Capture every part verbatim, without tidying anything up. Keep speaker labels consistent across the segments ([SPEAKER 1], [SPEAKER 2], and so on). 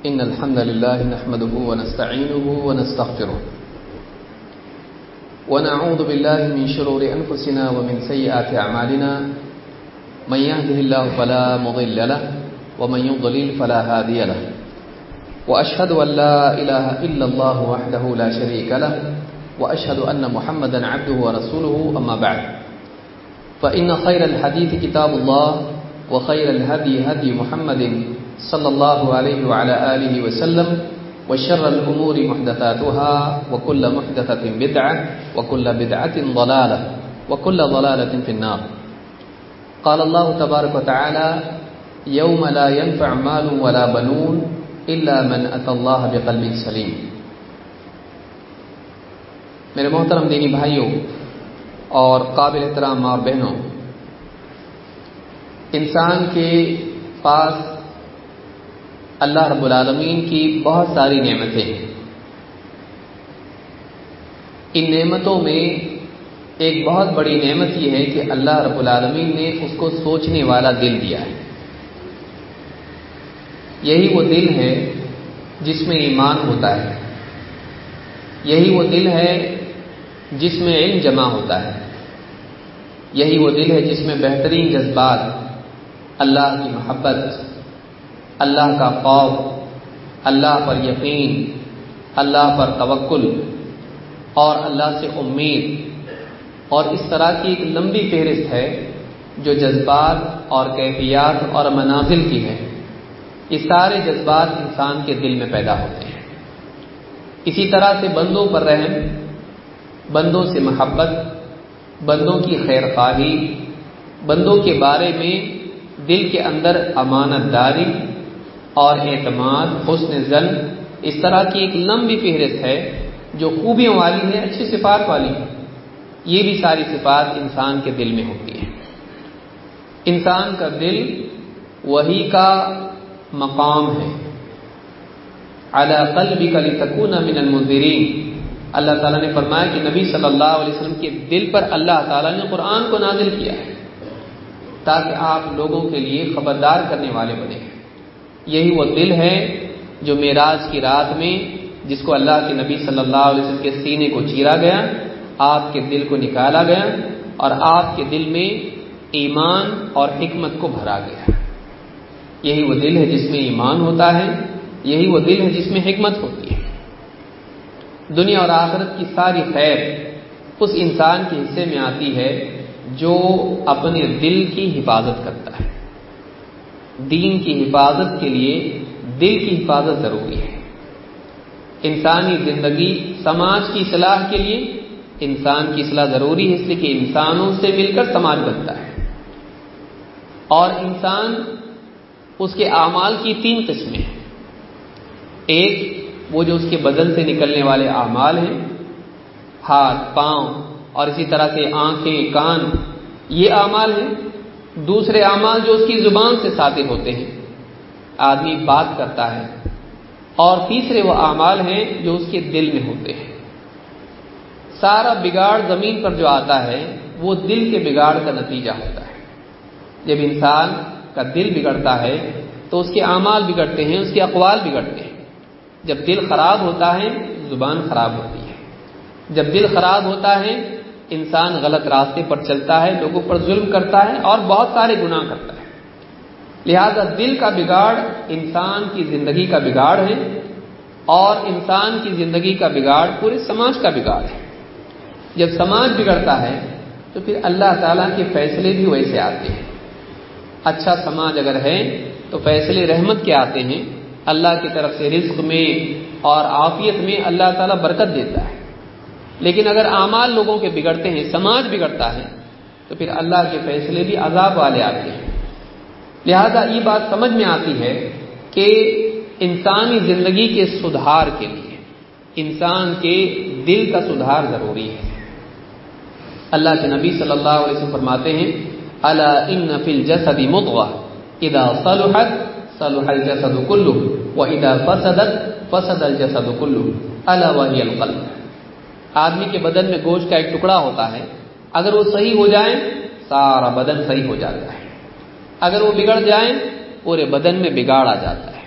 [SPEAKER 1] إن الحمد لله نحمده ونستعينه ونستغفره ونعوذ بالله من شرور أنفسنا ومن سيئات أعمالنا من يهده الله فلا مضل له ومن يضلل فلا هادي له وأشهد أن لا إله إلا الله وحده لا شريك له وأشهد أن محمدا عبده ورسوله أما بعد فإن خير الحديث كتاب الله وخير الهدي هدي محمد صلى الله عليه وعلى آله وسلم وشر الأمور محدثاتها وكل محدثة بدعة وكل بدعة ضلالة وكل ضلالة في النار. قال الله تبارك وتعالى يوم لا ينفع مال ولا بنون إلا من أتى الله بقلب سليم. میرے محترم دینی بھائیوں اور قابل احترام ماں اور بہنوں، انسان کے پاس اللہ رب العالمین کی بہت ساری نعمتیں ہیں. ان نعمتوں میں ایک بہت بڑی نعمت یہ ہے کہ اللہ رب العالمین نے اس کو سوچنے والا دل دیا ہے. یہی وہ دل ہے جس میں ایمان ہوتا ہے، یہی وہ دل ہے جس میں علم جمع ہوتا ہے، یہی وہ دل ہے جس میں بہترین جذبات، اللہ کی محبت، اللہ کا خوف، اللہ پر یقین، اللہ پر توکل اور اللہ سے امید اور اس طرح کی ایک لمبی فہرست ہے جو جذبات اور کیفیات اور منازل کی ہے. یہ سارے جذبات انسان کے دل میں پیدا ہوتے ہیں. اسی طرح سے بندوں پر رحم، بندوں سے محبت، بندوں کی خیر خواہی، بندوں کے بارے میں دل کے اندر امانت داری اور اعتماد، حسن ظن، اس طرح کی ایک لمبی فہرست ہے جو خوبیوں والی ہے، اچھی صفات والی ہے. یہ بھی ساری صفات انسان کے دل میں ہوتی ہیں. انسان کا دل وحی کا مقام ہے. علی قلبک لتکون من المنذرین، اللہ تعالیٰ نے فرمایا کہ نبی صلی اللہ علیہ وسلم کے دل پر اللہ تعالیٰ نے قرآن کو نازل کیا ہے تاکہ آپ لوگوں کے لیے خبردار کرنے والے بنے. یہی وہ دل ہے جو معراج کی رات میں جس کو اللہ کے نبی صلی اللہ علیہ وسلم کے سینے کو چیرا گیا، آپ کے دل کو نکالا گیا اور آپ کے دل میں ایمان اور حکمت کو بھرا گیا. یہی وہ دل ہے جس میں ایمان ہوتا ہے، یہی وہ دل ہے جس میں حکمت ہوتی ہے. دنیا اور آخرت کی ساری خیر اس انسان کے حصے میں آتی ہے جو اپنے دل کی حفاظت کرتا ہے. دین کی حفاظت کے لیے دل کی حفاظت ضروری ہے. انسانی زندگی، سماج کی اصلاح کے لیے انسان کی اصلاح ضروری ہے، اس لیے کہ انسانوں سے مل کر سماج بنتا ہے. اور انسان، اس کے اعمال کی تین قسمیں ہیں. ایک وہ جو اس کے بدن سے نکلنے والے اعمال ہیں، ہاتھ، پاؤں اور اسی طرح سے آنکھیں، کان، یہ اعمال ہیں. دوسرے اعمال جو اس کی زبان سے صادر ہوتے ہیں، آدمی بات کرتا ہے. اور تیسرے وہ اعمال ہیں جو اس کے دل میں ہوتے ہیں. سارا بگاڑ زمین پر جو آتا ہے وہ دل کے بگاڑ کا نتیجہ ہوتا ہے. جب انسان کا دل بگڑتا ہے تو اس کے اعمال بگڑتے ہیں، اس کے اقوال بگڑتے ہیں. جب دل خراب ہوتا ہے زبان خراب ہوتی ہے. جب دل خراب ہوتا ہے انسان غلط راستے پر چلتا ہے، لوگوں پر ظلم کرتا ہے اور بہت سارے گناہ کرتا ہے. لہذا دل کا بگاڑ انسان کی زندگی کا بگاڑ ہے اور انسان کی زندگی کا بگاڑ پورے سماج کا بگاڑ ہے. جب سماج بگڑتا ہے تو پھر اللہ تعالیٰ کے فیصلے بھی ویسے آتے ہیں. اچھا سماج اگر ہے تو فیصلے رحمت کے آتے ہیں، اللہ کی طرف سے رزق میں اور عافیت میں اللہ تعالیٰ برکت دیتا ہے. لیکن اگر اعمال لوگوں کے بگڑتے ہیں، سماج بگڑتا ہے تو پھر اللہ کے فیصلے بھی عذاب والے آتے ہیں. لہذا یہ بات سمجھ میں آتی ہے کہ انسانی زندگی کے سدھار کے لیے انسان کے دل کا سدھار ضروری ہے. اللہ کے نبی صلی اللہ علیہ وسلم فرماتے ہیں الا ان فی الجسد مضغہ اذا صلحت صلح الجسد كله واذا فسدت فسد الجسد كله الا وهي القلب. آدمی کے بدن میں گوشت کا ایک ٹکڑا ہوتا ہے، اگر وہ صحیح ہو جائے سارا بدن صحیح ہو جاتا ہے، اگر وہ بگڑ جائیں پورے بدن میں بگاڑ آ جاتا ہے.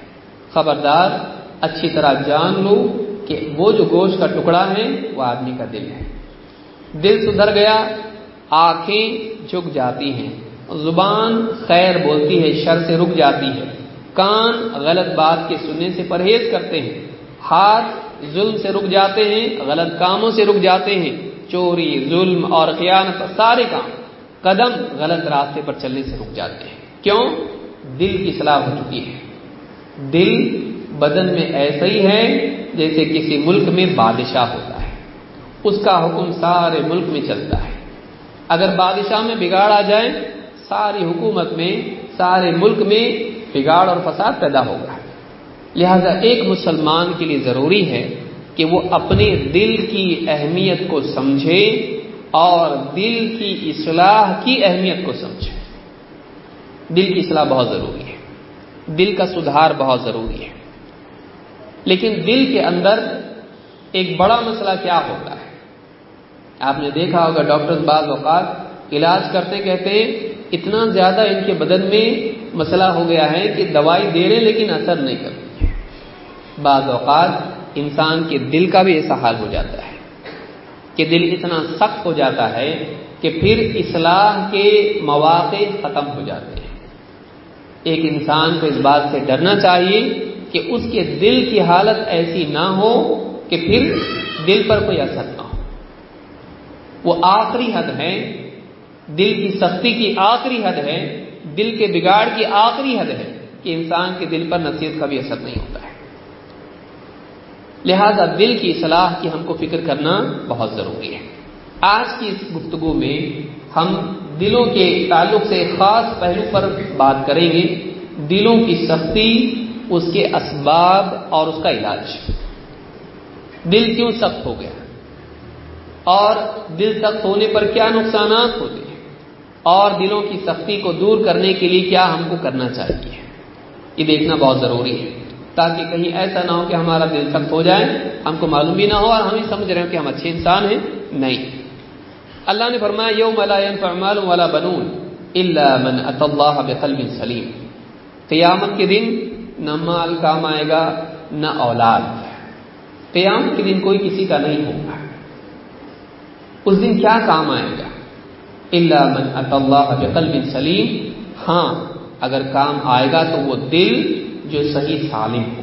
[SPEAKER 1] خبردار اچھی طرح جان لو کہ وہ جو گوشت کا ٹکڑا ہے وہ آدمی کا دل ہے. دل سدھر گیا، آنکھیں جھک جاتی ہیں، زبان خیر بولتی ہے، شر سے رک جاتی ہے، کان غلط بات کے سننے سے پرہیز کرتے ہیں، ہاتھ ظلم سے رک جاتے ہیں، غلط کاموں سے رک جاتے ہیں، چوری، ظلم اور خیانت سارے کام، قدم غلط راستے پر چلنے سے رک جاتے ہیں. کیوں؟ دل کی اصلاح ہو چکی ہے. دل بدن میں ایسا ہی ہے جیسے کسی ملک میں بادشاہ ہوتا ہے، اس کا حکم سارے ملک میں چلتا ہے. اگر بادشاہ میں بگاڑ آ جائے، ساری حکومت میں، سارے ملک میں بگاڑ اور فساد پیدا ہوگا. لہذا ایک مسلمان کے لیے ضروری ہے کہ وہ اپنے دل کی اہمیت کو سمجھے اور دل کی اصلاح کی اہمیت کو سمجھے. دل کی اصلاح بہت ضروری ہے، دل کا سدھار بہت ضروری ہے. لیکن دل کے اندر ایک بڑا مسئلہ کیا ہوتا ہے؟ آپ نے دیکھا ہوگا ڈاکٹر بعض اوقات علاج کرتے کہتے ہیں اتنا زیادہ ان کے بدن میں مسئلہ ہو گیا ہے کہ دوائی دے رہے لیکن اثر نہیں کرتی ہے. بعض اوقات انسان کے دل کا بھی ایسا حال ہو جاتا ہے کہ دل اتنا سخت ہو جاتا ہے کہ پھر اصلاح کے مواقع ختم ہو جاتے ہیں. ایک انسان کو اس بات سے ڈرنا چاہیے کہ اس کے دل کی حالت ایسی نہ ہو کہ پھر دل پر کوئی اثر نہ ہو. وہ آخری حد ہے، دل کی سختی کی آخری حد ہے، دل کے بگاڑ کی آخری حد ہے کہ انسان کے دل پر نصیحت کا بھی اثر نہیں ہوتا ہے. لہذا دل کی اصلاح کی ہم کو فکر کرنا بہت ضروری ہے. آج کی اس گفتگو میں ہم دلوں کے تعلق سے خاص پہلو پر بات کریں گے، دلوں کی سختی، اس کے اسباب اور اس کا علاج. دل کیوں سخت ہو گیا اور دل سخت ہونے پر کیا نقصانات ہوتے ہیں اور دلوں کی سختی کو دور کرنے کے لیے کیا ہم کو کرنا چاہیے، یہ دیکھنا بہت ضروری ہے تاکہ کہیں ایسا نہ ہو کہ ہمارا دل سخت ہو جائے، ہم کو معلوم بھی نہ ہو اور ہم ہی سمجھ رہے ہوں کہ ہم اچھے انسان ہیں. نہیں، اللہ نے فرمایا یوم لا ينفع مال ولا بنون الا من اتى الله بقلب سلیم. قیامت کے دن نہ مال کام آئے گا نہ اولاد. قیامت کے دن کوئی کسی کا نہیں ہوگا. اس دن کیا کام آئے گا؟ الا من اتى الله بقلب سلیم. ہاں اگر کام آئے گا تو وہ دل جو صحیح سالم ہو،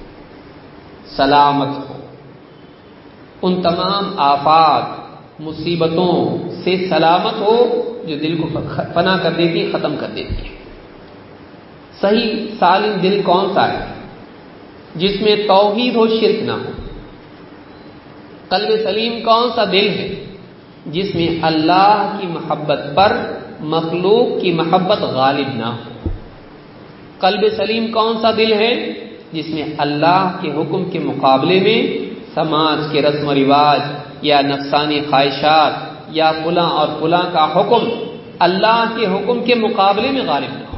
[SPEAKER 1] سلامت ہو، ان تمام آفات مصیبتوں سے سلامت ہو جو دل کو فنا کر دیتی ہے، ختم کر دیتی ہے. صحیح سالم دل کون سا ہے؟ جس میں توحید ہو، شرک نہ ہو. قلب سلیم کون سا دل ہے؟ جس میں اللہ کی محبت پر مخلوق کی محبت غالب نہ ہو. قلب سلیم کون سا دل ہے؟ جس میں اللہ کے حکم کے مقابلے میں سماج کے رسم و رواج یا نفسانی خواہشات یا فلاں اور فلاں کا حکم اللہ کے حکم کے مقابلے میں غالب نہ ہو.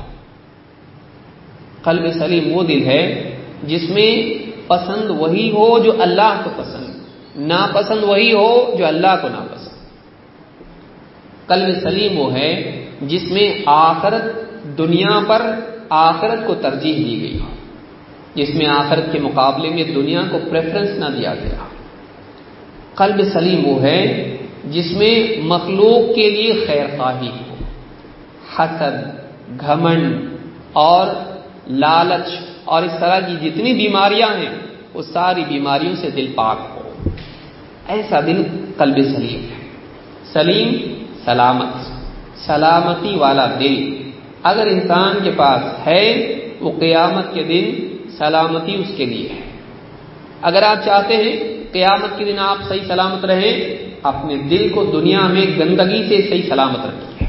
[SPEAKER 1] قلب سلیم وہ دل ہے جس میں پسند وہی ہو جو اللہ کو پسند، ناپسند وہی ہو جو اللہ کو ناپسند. قلب سلیم وہ ہے جس میں آخرت دنیا پر آخرت کو ترجیح دی گئی ہو، جس میں آخرت کے مقابلے میں دنیا کو پریفرنس نہ دیا گیا. قلب سلیم وہ ہے جس میں مخلوق کے لیے خیر خواہی ہو، حسد، گھمنڈ اور لالچ اور اس طرح کی جتنی بیماریاں ہیں وہ ساری بیماریوں سے دل پاک ہو. ایسا دل قلب سلیم ہے. سلیم سلامت، سلامتی والا دل اگر انسان کے پاس ہے وہ قیامت کے دن سلامتی اس کے لیے ہے. اگر آپ چاہتے ہیں قیامت کے دن آپ صحیح سلامت رہیں، اپنے دل کو دنیا میں گندگی سے صحیح سلامت رکھیے.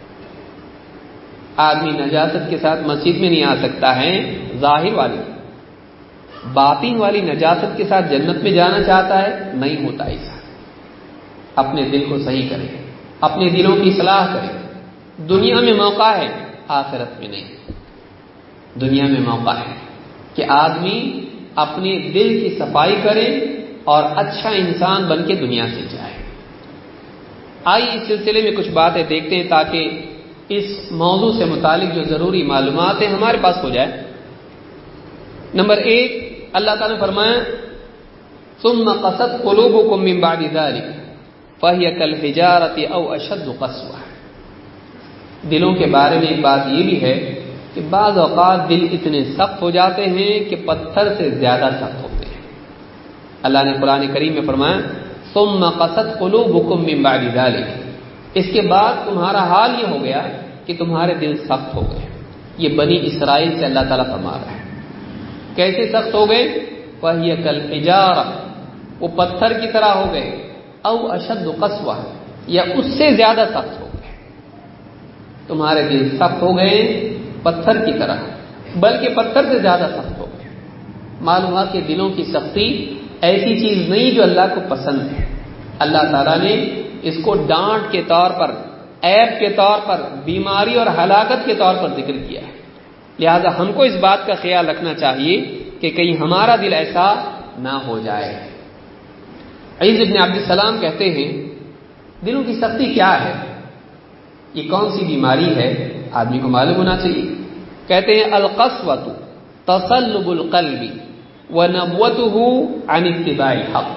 [SPEAKER 1] آدمی نجاست کے ساتھ مسجد میں نہیں آ سکتا ہے، ظاہر والی، باطن والی نجاست کے ساتھ جنت میں جانا چاہتا ہے، نہیں ہوتا ایسا. اپنے دل کو صحیح کریں، اپنے دلوں کی اصلاح کریں. دنیا میں موقع ہے، آخرت میں نہیں. دنیا میں موقع ہے کہ آدمی اپنے دل کی صفائی کرے اور اچھا انسان بن کے دنیا سے جائے. آئیے اس سلسلے میں کچھ باتیں دیکھتے ہیں تاکہ اس موضوع سے متعلق جو ضروری معلومات ہیں ہمارے پاس ہو جائے. نمبر ایک، اللہ تعالیٰ نے فرمایا ثم قست قلوبكم من بعد ذلك فهي كالحجارة او اشد قسوة۔ دلوں کے بارے میں ایک بات یہ بھی ہے کہ بعض اوقات دل اتنے سخت ہو جاتے ہیں کہ پتھر سے زیادہ سخت ہوتے ہیں۔ اللہ نے قرآن کریم میں فرمایا ثم قست قلوبكم من بعد ذلك، اس کے بعد تمہارا حال یہ ہو گیا کہ تمہارے دل سخت ہو گئے۔ یہ بنی اسرائیل سے اللہ تعالیٰ فرما رہا ہے۔ کیسے سخت ہو گئے؟ وَهِيَ كَالْحِجَارَةِ، وہ پتھر کی طرح ہو گئے، او اشد قسوہ، یا اس سے زیادہ سخت ہو گئے۔ تمہارے دل سخت ہو گئے پتھر کی طرح، بلکہ پتھر سے زیادہ سخت ہو گئے۔ معلوم ہوا کہ دلوں کی سختی ایسی چیز نہیں جو اللہ کو پسند ہے۔ اللہ تعالیٰ نے اس کو ڈانٹ کے طور پر، عیب کے طور پر، بیماری اور ہلاکت کے طور پر ذکر کیا ہے۔ لہذا ہم کو اس بات کا خیال رکھنا چاہیے کہ کہیں ہمارا دل ایسا نہ ہو جائے۔ عیسی ابن عبد السلام کہتے ہیں دلوں کی سختی کیا ہے، یہ کون سی بیماری ہے، آدمی کو معلوم ہونا چاہیے۔ کہتے ہیں القسوۃ تصلب القلب ونبوته عن اتباع الحق۔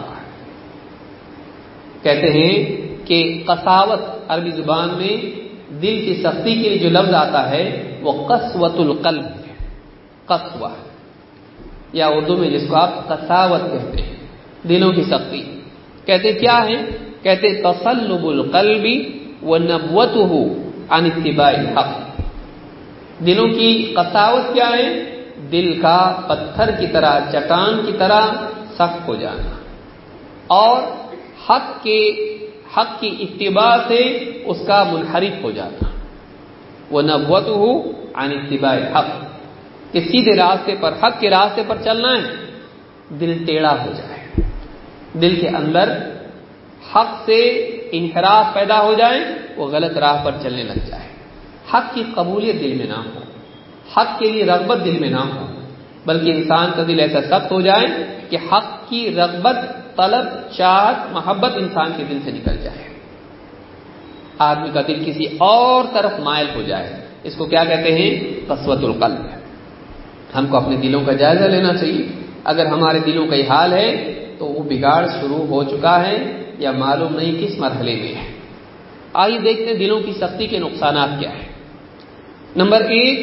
[SPEAKER 1] کہتے ہیں کہ قساوت عربی زبان میں دل کی سختی کے لیے جو لفظ آتا ہے وہ قسوۃ القلب ہے، قسوہ، یا اردو میں جس کو آپ قساوت کہتے ہیں، دلوں کی سختی۔ کہتے کیا ہے؟ کہتے تصلب القلب ونبوته عن اتباع الحق۔ دلوں کی قساوت کیا ہے؟ دل کا پتھر کی طرح، چٹان کی طرح سخت ہو جانا، اور حق کے حق کی اتباع سے اس کا منحرف ہو جانا۔ وَنَبْوَتُهُ عَنِ اتِّبَاعِ الْحَقِّ، کہ سیدھے راستے پر، حق کے راستے پر چلنا ہے، دل ٹیڑھا ہو جائے، دل کے اندر حق سے انحراف پیدا ہو جائے، وہ غلط راہ پر چلنے لگ جائے، حق کی قبولیت دل میں نہ ہو، حق کے لیے رغبت دل میں نہ ہو، بلکہ انسان کا دل ایسا سخت ہو جائے کہ حق کی رغبت، طلب، چاہت، محبت انسان کے دل سے نکل جائے، آدمی کا دل کسی اور طرف مائل ہو جائے۔ اس کو کیا کہتے ہیں؟ قسوۃ القلب۔ ہم کو اپنے دلوں کا جائزہ لینا چاہیے۔ اگر ہمارے دلوں کا یہ حال ہے تو وہ بگاڑ شروع ہو چکا ہے یا معلوم نہیں کس مرحلے میں ہے۔ آئیے دیکھتے ہیں دلوں کی سختی کے نقصانات کیا ہیں۔ نمبر ایک،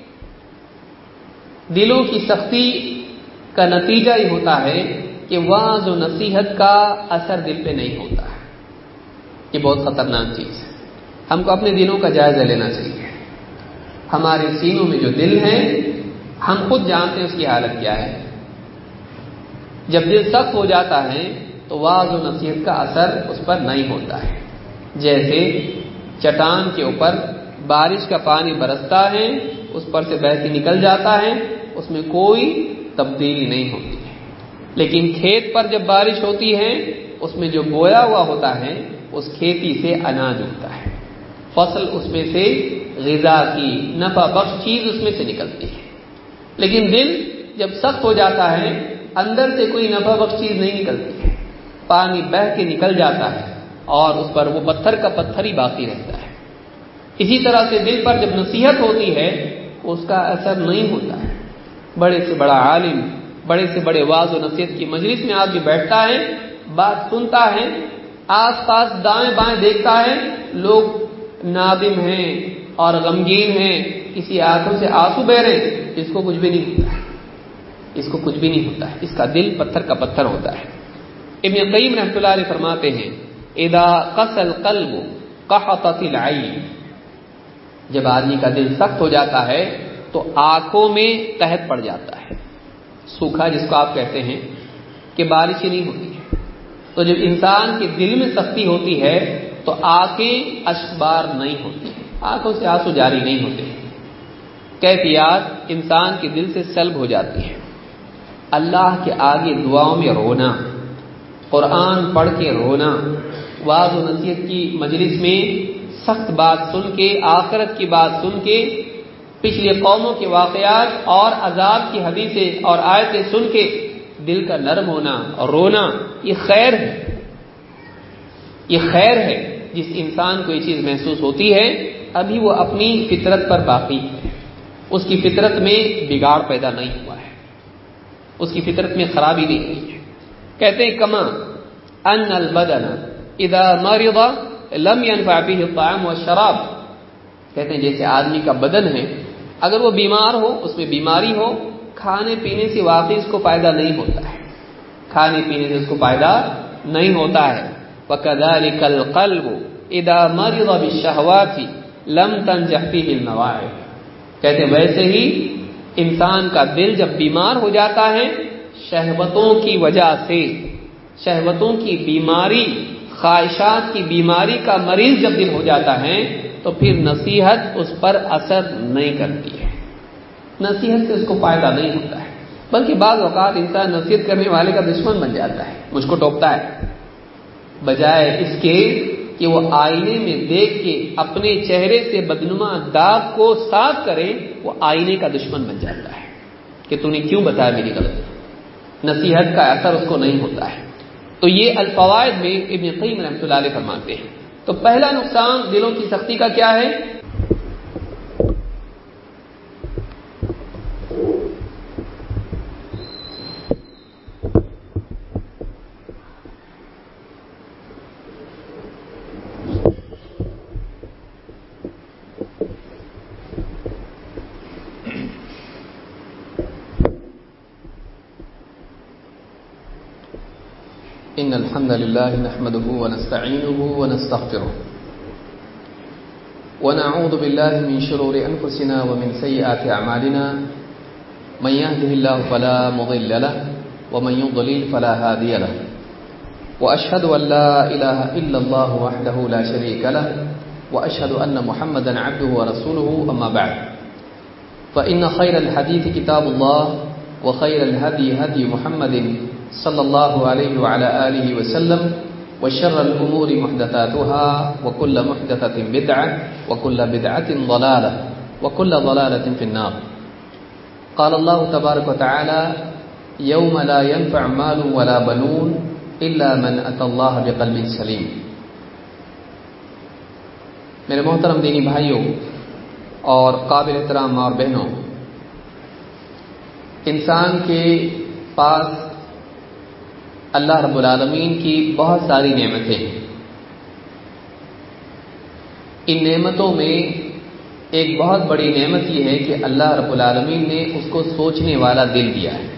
[SPEAKER 1] دلوں کی سختی کا نتیجہ یہ ہوتا ہے کہ وعظ و نصیحت کا اثر دل پہ نہیں ہوتا ہے۔ یہ بہت خطرناک چیز ہے، ہم کو اپنے دلوں کا جائزہ لینا چاہیے۔ ہمارے سینوں میں جو دل ہے ہم خود جانتے ہیں اس کی حالت کیا ہے۔ جب دل سخت ہو جاتا ہے تو وعظ و نصیحت کا اثر اس پر نہیں ہوتا ہے۔ جیسے چٹان کے اوپر بارش کا پانی برستا ہے، اس پر سے بہہ کے نکل جاتا ہے، اس میں کوئی تبدیلی نہیں ہوتی ہے۔ لیکن کھیت پر جب بارش ہوتی ہے، اس میں جو بویا ہوا ہوتا ہے اس کھیتی سے اناج اگتا ہے، فصل اس میں سے غذا کی نفع بخش چیز اس میں سے نکلتی ہے۔ لیکن دل جب سخت ہو جاتا ہے اندر سے کوئی نفع بخش چیز نہیں نکلتی ہے، پانی بہہ کے نکل جاتا ہے اور اس پر وہ پتھر کا پتھر ہی باقی رہتا ہے۔ اسی طرح سے دل پر جب نصیحت ہوتی ہے اس کا اثر نہیں ہوتا ہے۔ بڑے سے بڑا عالم، بڑے سے بڑے وعظ و نصیحت کی مجلس میں آدمی بیٹھتا ہے، بات سنتا ہے، آس پاس دائیں بائیں دیکھتا ہے، لوگ نادم ہیں اور غمگین ہیں، کسی آنکھوں سے آنسو بہ رہے ہیں، اس کو کچھ بھی نہیں ہوتا ہے، اس کو کچھ بھی نہیں ہوتا ہے، اس کا دل پتھر کا پتھر ہوتا ہے۔ ابن قیم رحمۃ اللہ علیہ فرماتے ہیں اذا قسى القلب قحطت العين، جب آدمی کا دل سخت ہو جاتا ہے تو آنکھوں میں قحط پڑ جاتا ہے، سوکھا جس کو آپ کہتے ہیں کہ بارش ہی نہیں ہوتی ہے۔ تو جب انسان کے دل میں سختی ہوتی ہے تو آنکھیں اشبار نہیں ہوتی، آنکھوں سے آنسو جاری نہیں ہوتے، کیفیات انسان کے دل سے سلب ہو جاتی ہے۔ اللہ کے آگے دعاؤں میں رونا، قرآن پڑھ کے رونا، وعظ و نصیحت کی مجلس میں سخت بات سن کے، آخرت کی بات سن کے، پچھلے قوموں کے واقعات اور عذاب کی حدیثیں اور آیتیں سن کے دل کا نرم ہونا اور رونا، یہ خیر ہے، یہ خیر ہے۔ جس انسان کو یہ چیز محسوس ہوتی ہے ابھی وہ اپنی فطرت پر باقی ہے، اس کی فطرت میں بگاڑ پیدا نہیں ہوا ہے۔ اس کی فطرت میں خرابی نہیں ہے. کہتے ہیں کما ان البدن اذا مرض لم ينفع به الطعام والشراب. کہتے ہیں جیسے آدمی کا بدن ہے، اگر وہ بیمار ہو، اس میں بیماری ہو، کھانے پینے سے واقعی اس کو فائدہ نہیں ہوتا ہے، کھانے پینے سے اس کو فائدہ نہیں ہوتا ہے. وَكَذَلِكَ الْقَلْبُ اِذَا مَرِضَ بِالشَّهْوَاتِ لَمْ تَنْجَحْ فِيهِ الْمَوَاعِظُ. کہتے ہیں ویسے ہی انسان کا دل جب بیمار ہو جاتا ہے شہوتوں کی وجہ سے، شہوتوں کی بیماری، خواہشات کی بیماری کا مریض جب دل ہو جاتا ہے تو پھر نصیحت اس پر اثر نہیں کرتی ہے، نصیحت سے اس کو فائدہ نہیں ہوتا ہے، بلکہ بعض اوقات انسان نصیحت کرنے والے کا دشمن بن جاتا ہے، مجھ کو ٹوکتا ہے، بجائے اس کے کہ وہ آئینے میں دیکھ کے اپنے چہرے سے بدنما داغ کو صاف کرے، وہ آئینے کا دشمن بن جاتا ہے کہ تو نے کیوں بتایا میری غلطی. نصیحت کا اثر اس کو نہیں ہوتا ہے. تو یہ الفوائد میں ابن قیم رحمۃ اللہ علیہ فرماتے ہیں. تو پہلا نقصان دلوں کی سختی کا کیا ہے؟ إن الحمد لله نحمده ونستعينه ونستغفره ونعوذ بالله من شرور أنفسنا ومن سيئات أعمالنا من يهده الله فلا مضل له ومن يضلل فلا هادي له وأشهد أن لا إله إلا الله وحده لا شريك له وأشهد أن محمدا عبده ورسوله أما بعد فإن خير الحديث كتاب الله وخير الهدي هدي محمد صلى الله عليه وعلى آله وسلم وشر الأمور محدثاتها وكل محدثة بدعة وكل بدعة ضلالة وكل ضلالة في النار. قال الله تبارك وتعالى يوم لا ينفع مال ولا بنون إلا من أتى الله بقلب سليم. میرے محترم دینی بھائیوں اور قابل احترام اور بہنوں، انسان کے پاس اللہ رب العالمین کی بہت ساری نعمتیں ہیں. ان نعمتوں میں ایک بہت بڑی نعمت یہ ہے کہ اللہ رب العالمین نے اس کو سوچنے والا دل دیا ہے.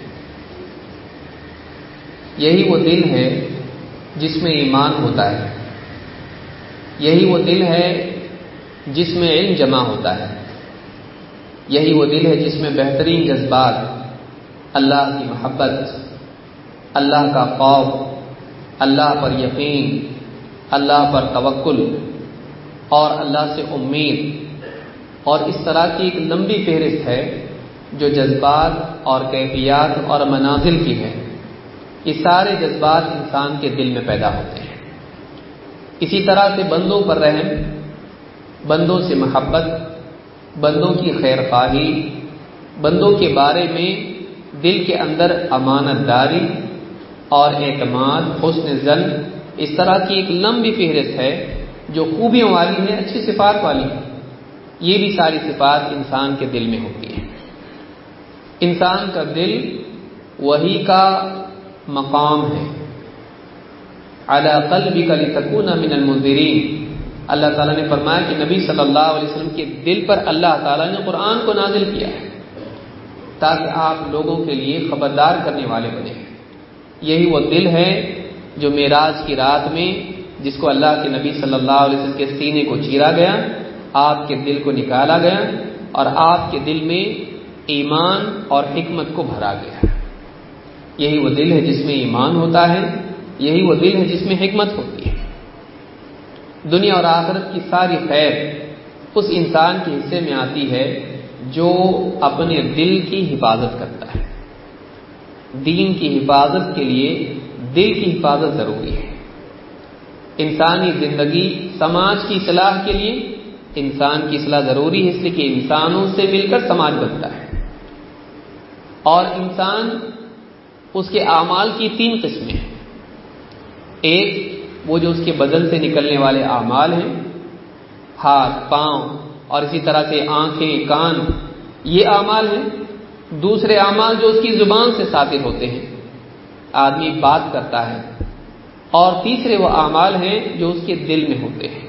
[SPEAKER 1] یہی وہ دل ہے جس میں ایمان ہوتا ہے، یہی وہ دل ہے جس میں علم جمع ہوتا ہے، یہی وہ دل ہے جس میں بہترین جذبات، اللہ کی محبت، اللہ کا خوف، اللہ پر یقین، اللہ پر توکل اور اللہ سے امید اور اس طرح کی ایک لمبی فہرست ہے جو جذبات اور کیفیات اور منازل کی ہے. یہ سارے جذبات انسان کے دل میں پیدا ہوتے ہیں. اسی طرح سے بندوں پر رحم، بندوں سے محبت، بندوں کی خیر خواہی، بندوں کے بارے میں دل کے اندر امانت داری اور اعتماد، حسن ظن، اس طرح کی ایک لمبی فہرست ہے جو خوبیوں والی ہے، اچھی صفات والی ہے. یہ بھی ساری صفات انسان کے دل میں ہوتی ہیں. انسان کا دل وحی کا مقام ہے. علی قلبک لتکون من المنذرین. اللہ تعالیٰ نے فرمایا کہ نبی صلی اللہ علیہ وسلم کے دل پر اللہ تعالیٰ نے قرآن کو نازل کیا ہے تاکہ آپ لوگوں کے لیے خبردار کرنے والے بنے. یہی وہ دل ہے جو معراج کی رات میں جس کو اللہ کے نبی صلی اللہ علیہ وسلم کے سینے کو چیرا گیا، آپ کے دل کو نکالا گیا اور آپ کے دل میں ایمان اور حکمت کو بھرا گیا. یہی وہ دل ہے جس میں ایمان ہوتا ہے، یہی وہ دل ہے جس میں حکمت ہوتی ہے. دنیا اور آخرت کی ساری خیر اس انسان کے حصے میں آتی ہے جو اپنے دل کی حفاظت کرتا ہے. دین کی حفاظت کے لیے دل کی حفاظت ضروری ہے. انسانی زندگی، سماج کی اصلاح کے لیے انسان کی اصلاح ضروری ہے، اس لیے کہ انسانوں سے مل کر سماج بنتا ہے. اور انسان، اس کے اعمال کی تین قسمیں ہیں. ایک وہ جو اس کے بدن سے نکلنے والے اعمال ہیں، ہاتھ، پاؤں اور اسی طرح سے آنکھیں، کان، یہ اعمال ہیں. دوسرے اعمال جو اس کی زبان سے صادر ہوتے ہیں، آدمی بات کرتا ہے، اور تیسرے وہ اعمال ہیں جو اس کے دل میں ہوتے ہیں۔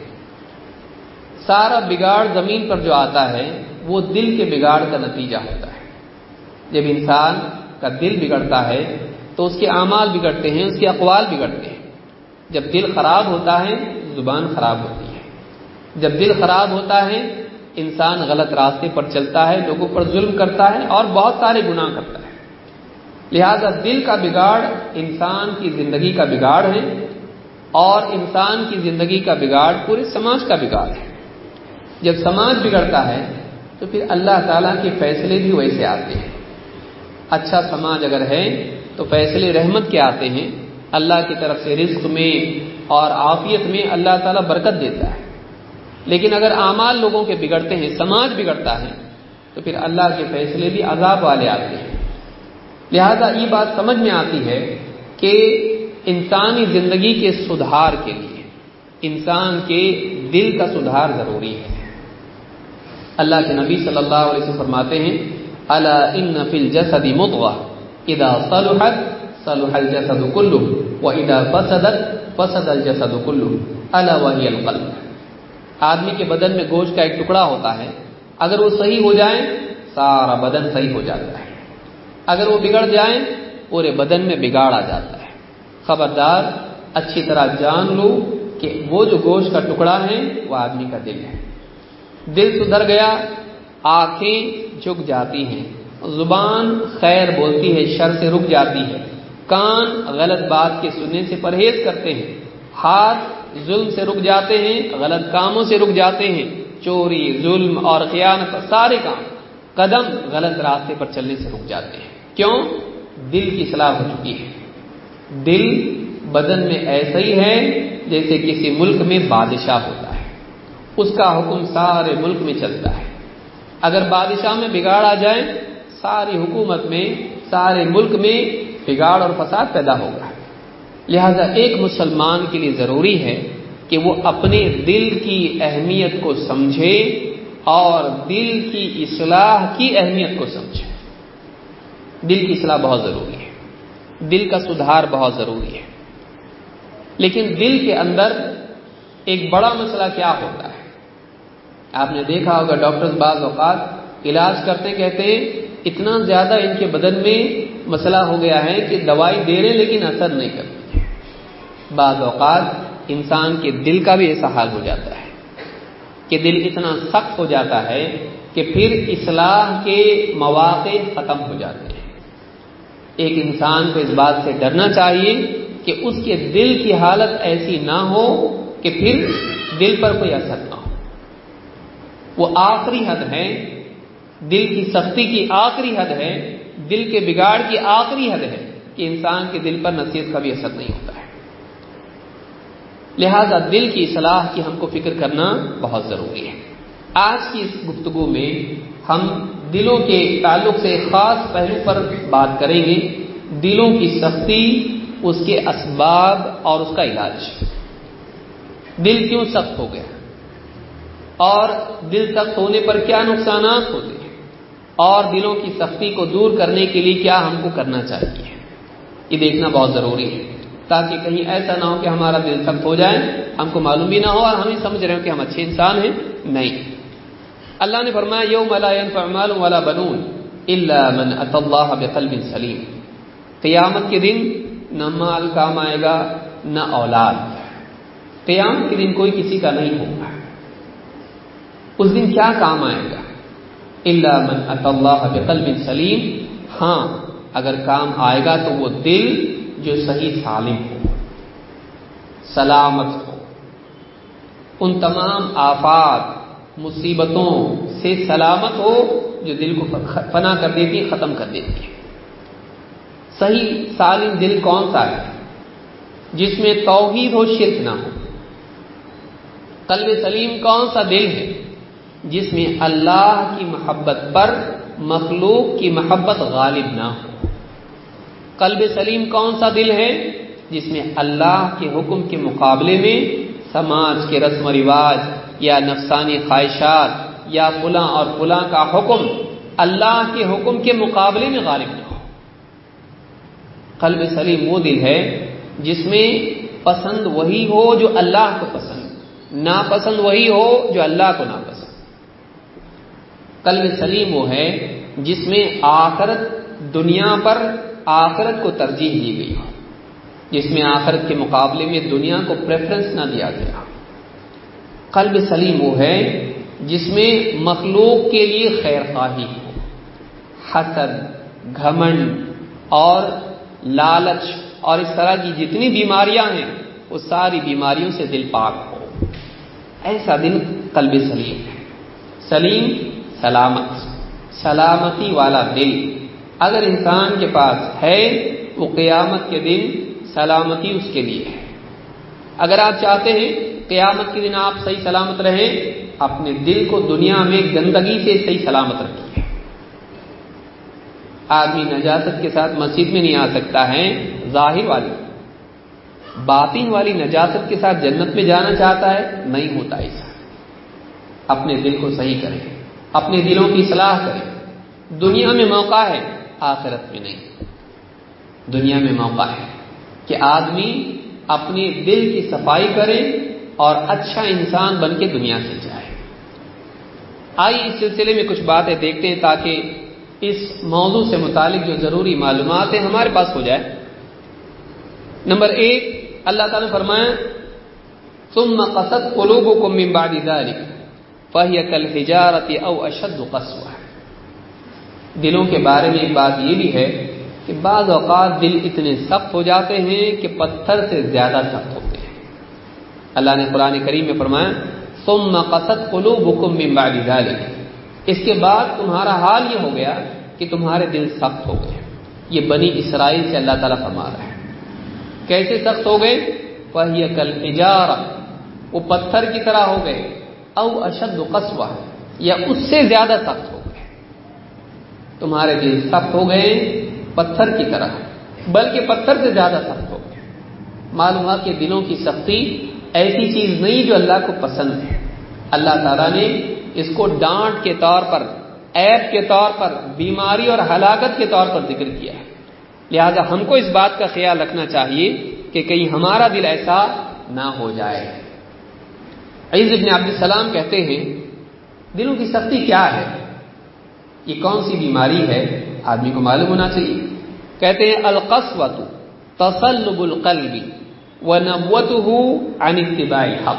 [SPEAKER 1] سارا بگاڑ زمین پر جو آتا ہے وہ دل کے بگاڑ کا نتیجہ ہوتا ہے۔ جب انسان کا دل بگڑتا ہے تو اس کے اعمال بگڑتے ہیں، اس کے اقوال بگڑتے ہیں۔ جب دل خراب ہوتا ہے زبان خراب ہوتی ہے، جب دل خراب ہوتا ہے انسان غلط راستے پر چلتا ہے، لوگوں پر ظلم کرتا ہے اور بہت سارے گناہ کرتا ہے۔ لہذا دل کا بگاڑ انسان کی زندگی کا بگاڑ ہے، اور انسان کی زندگی کا بگاڑ پورے سماج کا بگاڑ ہے۔ جب سماج بگڑتا ہے تو پھر اللہ تعالیٰ کے فیصلے بھی ویسے آتے ہیں۔ اچھا سماج اگر ہے تو فیصلے رحمت کے آتے ہیں، اللہ کی طرف سے رزق میں اور عافیت میں اللہ تعالیٰ برکت دیتا ہے۔ لیکن اگر اعمال لوگوں کے بگڑتے ہیں، سماج بگڑتا ہے، تو پھر اللہ کے فیصلے بھی عذاب والے آتے ہیں۔ لہذا یہ بات سمجھ میں آتی ہے کہ انسانی زندگی کے سدھار کے لیے انسان کے دل کا سدھار ضروری ہے۔ اللہ کے نبی صلی اللہ علیہ وسلم فرماتے ہیں الا ان فی الجسد مضغہ اذا صلحت صلح الجسد كله واذا فسدت فسد الجسد كله الا وهي القلب۔ آدمی کے بدن میں گوشت کا ایک ٹکڑا ہوتا ہے، اگر وہ صحیح ہو جائے سارا بدن صحیح ہو جاتا ہے، اگر وہ بگڑ جائے پورے بدن میں بگاڑ آ جاتا ہے۔ خبردار اچھی طرح جان لو کہ وہ جو گوشت کا ٹکڑا ہے وہ آدمی کا دل ہے۔ دل سدھر گیا، آنکھیں جھک جاتی ہیں، زبان خیر بولتی ہے، شر سے رک جاتی ہے، کان غلط بات کے سننے سے پرہیز کرتے ہیں، ہاتھ ظلم سے رک جاتے ہیں، غلط کاموں سے رک جاتے ہیں، چوری، ظلم اور خیانت سارے کام، قدم غلط راستے پر چلنے سے رک جاتے ہیں۔ کیوں؟ دل کی اصلاح ہو چکی ہے۔ دل بدن میں ایسا ہی ہے جیسے کسی ملک میں بادشاہ ہوتا ہے، اس کا حکم سارے ملک میں چلتا ہے۔ اگر بادشاہ میں بگاڑ آ جائے ساری حکومت میں، سارے ملک میں بگاڑ اور فساد پیدا ہوگا۔ لہذا ایک مسلمان کے لیے ضروری ہے کہ وہ اپنے دل کی اہمیت کو سمجھے اور دل کی اصلاح کی اہمیت کو سمجھے۔ دل کی اصلاح بہت ضروری ہے، دل کا سدھار بہت ضروری ہے۔ لیکن دل کے اندر ایک بڑا مسئلہ کیا ہوتا ہے؟ آپ نے دیکھا ہوگا ڈاکٹرز بعض اوقات علاج کرتے کہتے ہیں اتنا زیادہ ان کے بدن میں مسئلہ ہو گیا ہے کہ دوائی دے رہے لیکن اثر نہیں کرتی ہے۔ بعض اوقات انسان کے دل کا بھی ایسا حال ہو جاتا ہے کہ دل اتنا سخت ہو جاتا ہے کہ پھر اصلاح کے مواقع ختم ہو جاتے ہیں۔ ایک انسان کو اس بات سے ڈرنا چاہیے کہ اس کے دل کی حالت ایسی نہ ہو کہ پھر دل پر کوئی اثر نہ ہو۔ وہ آخری حد ہے، دل کی سختی کی آخری حد ہے، دل کے بگاڑ کی آخری حد ہے کہ انسان کے دل پر نصیحت کا بھی اثر نہیں ہوتا ہے۔ لہذا دل کی اصلاح کی ہم کو فکر کرنا بہت ضروری ہے۔ آج کی اس گفتگو میں ہم دلوں کے تعلق سے خاص پہلو پر بات کریں گے، دلوں کی سختی، اس کے اسباب اور اس کا علاج۔ دل کیوں سخت ہو گیا اور دل سخت ہونے پر کیا نقصانات ہوتے ہیں، اور دلوں کی سختی کو دور کرنے کے لیے کیا ہم کو کرنا چاہیے، یہ دیکھنا بہت ضروری ہے، تاکہ کہیں ایسا نہ ہو کہ ہمارا دل سخت ہو جائے، ہم کو معلوم بھی نہ ہو اور ہم ہی سمجھ رہے ہو کہ ہم اچھے انسان ہیں۔ نہیں، اللہ نے فرمایا یوم لا ينفع مال ولا بنون الا من اتى الله بقلب سلیم۔ قیامت کے دن نہ مال کام آئے گا نہ اولاد، قیامت کے دن کوئی کسی کا نہیں ہوگا۔ اس دن کیا کام آئے گا؟ الا من اتى الله بقلب سلیم، ہاں اگر کام آئے گا تو وہ دل جو صحیح سالم ہو، سلامت ہو، ان تمام آفات مصیبتوں سے سلامت ہو جو دل کو فنا کر دیتی ہے، ختم کر دیتی ہے۔ صحیح سالم دل کون سا ہے؟ جس میں توحید ہو، شرک نہ ہو۔ قلب سلیم کون سا دل ہے؟ جس میں اللہ کی محبت پر مخلوق کی محبت غالب نہ ہو۔ قلب سلیم کون سا دل ہے؟ جس میں اللہ کے حکم کے مقابلے میں سماج کے رسم و رواج یا نفسانی خواہشات یا فلاں اور فلاں کا حکم اللہ کے حکم کے مقابلے میں غالب نہ ہو۔ قلب سلیم وہ دل ہے جس میں پسند وہی ہو جو اللہ کو پسند، ناپسند وہی ہو جو اللہ کو ناپسند۔ قلب سلیم وہ ہے جس میں آخرت دنیا پر آخرت کو ترجیح دی گئی ہو، جس میں آخرت کے مقابلے میں دنیا کو پریفرنس نہ دیا گیا۔ قلب سلیم وہ ہے جس میں مخلوق کے لیے خیر خواہی ہو، حسد، گھمنڈ اور لالچ اور اس طرح کی جتنی بیماریاں ہیں وہ ساری بیماریوں سے دل پاک ہو، ایسا دل قلب سلیم ہے۔ سلیم سلامت، سلامتی والا دل اگر انسان کے پاس ہے وہ قیامت کے دن سلامتی اس کے لیے ہے۔ اگر آپ چاہتے ہیں قیامت کے دن آپ صحیح سلامت رہیں، اپنے دل کو دنیا میں گندگی سے صحیح سلامت رکھیے۔ آدمی نجاست کے ساتھ مسجد میں نہیں آ سکتا ہے، ظاہر والی، باطن والی نجاست کے ساتھ جنت میں جانا چاہتا ہے، نہیں ہوتا ایسا۔ اپنے دل کو صحیح کریں، اپنے دلوں کی اصلاح کریں۔ دنیا میں موقع ہے، آخرت میں نہیں۔ دنیا میں موقع ہے کہ آدمی اپنے دل کی صفائی کرے اور اچھا انسان بن کے دنیا سے جائے۔ آئیے اس سلسلے میں کچھ باتیں دیکھتے ہیں تاکہ اس موضوع سے متعلق جو ضروری معلومات ہیں ہمارے پاس ہو جائے۔ نمبر ایک، اللہ تعالیٰ نے فرمایا ثم قست قلوبکم من بعد ذلک فہی کالحجارۃ او اشد قسوہ۔ دلوں کے بارے میں ایک بات یہ بھی ہے کہ بعض اوقات دل اتنے سخت ہو جاتے ہیں کہ پتھر سے زیادہ سخت ہوتے ہیں۔ اللہ نے قرآن کریم میں فرمایا ثم قست قلوبکم من بعد ذلک، اس کے بعد تمہارا حال یہ ہو گیا کہ تمہارے دل سخت ہو گئے۔ یہ بنی اسرائیل سے اللہ تعالیٰ فرما رہا ہے۔ کیسے سخت ہو گئے؟ فہی کالحجارۃ، وہ پتھر کی طرح ہو گئے، او اشد قسوہ، یا اس سے زیادہ سخت ہو گئے۔ تمہارے دل سخت ہو گئے پتھر کی طرح، بلکہ پتھر سے زیادہ سخت ہو گئے۔ معلوم ہوا کہ دلوں کی سختی ایسی چیز نہیں جو اللہ کو پسند ہے۔ اللہ تعالیٰ نے اس کو ڈانٹ کے طور پر، عیب کے طور پر، بیماری اور ہلاکت کے طور پر ذکر کیا ہے۔ لہذا ہم کو اس بات کا خیال رکھنا چاہیے کہ کہیں ہمارا دل ایسا نہ ہو جائے۔ عیسی ابن عبد السلام کہتے ہیں دلوں کی سختی کیا ہے، یہ کون سی بیماری ہے، آدمی کو معلوم ہونا چاہیے۔ کہتے ہیں القسوۃ تصلب القلب ونبوتہ عن اتباع الحق۔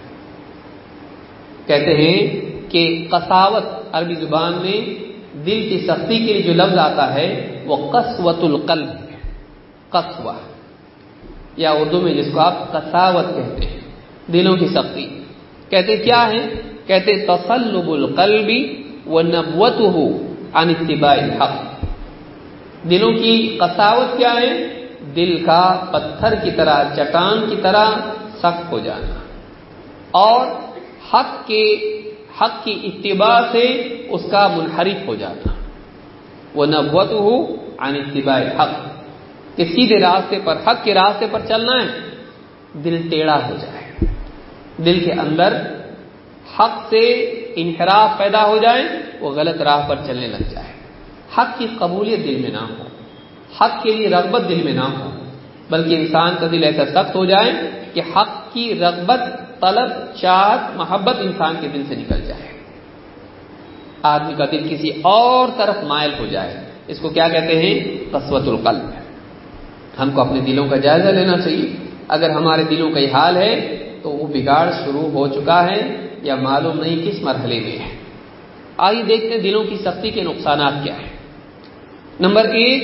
[SPEAKER 1] کہتے ہیں کہ قساوت عربی زبان میں دل کی سختی کے لیے جو لفظ آتا ہے وہ قسوۃ القلب، قسوہ، یا اردو میں جس کو آپ قساوت کہتے ہیں، دلوں کی سختی۔ کہتے کیا ہے؟ کہتے تصلب القلب ونبوتہ عن اتباع الحق۔ دلوں کی قساوت کیا ہے؟ دل کا پتھر کی طرح، چٹان کی طرح سخت ہو جانا اور حق کے حق کی اتباع سے اس کا منحرف ہو جاتا۔ ونبوتہ عن اتباع الحق، کہ سیدھے راستے پر، حق کے راستے پر چلنا ہے، دل ٹیڑھا ہو جائے، دل کے اندر حق سے انحراف پیدا ہو جائے، وہ غلط راہ پر چلنے لگ جائے، حق کی قبولیت دل میں نہ ہو، حق کے لیے رغبت دل میں نہ ہو، بلکہ انسان کا دل ایسا سخت ہو جائے کہ حق کی رغبت، طلب، چاہت، محبت انسان کے دل سے نکل جائے، آدمی کا دل کسی اور طرف مائل ہو جائے۔ اس کو کیا کہتے ہیں؟ قسوۃ القلب۔ ہم کو اپنے دلوں کا جائزہ لینا چاہیے۔ اگر ہمارے دلوں کا یہ حال ہے تو وہ بگاڑ شروع ہو چکا ہے یا معلوم نہیں کس مرحلے میں ہے۔ آئیے دیکھتے ہیں دلوں کی سختی کے نقصانات کیا ہیں۔ نمبر ایک،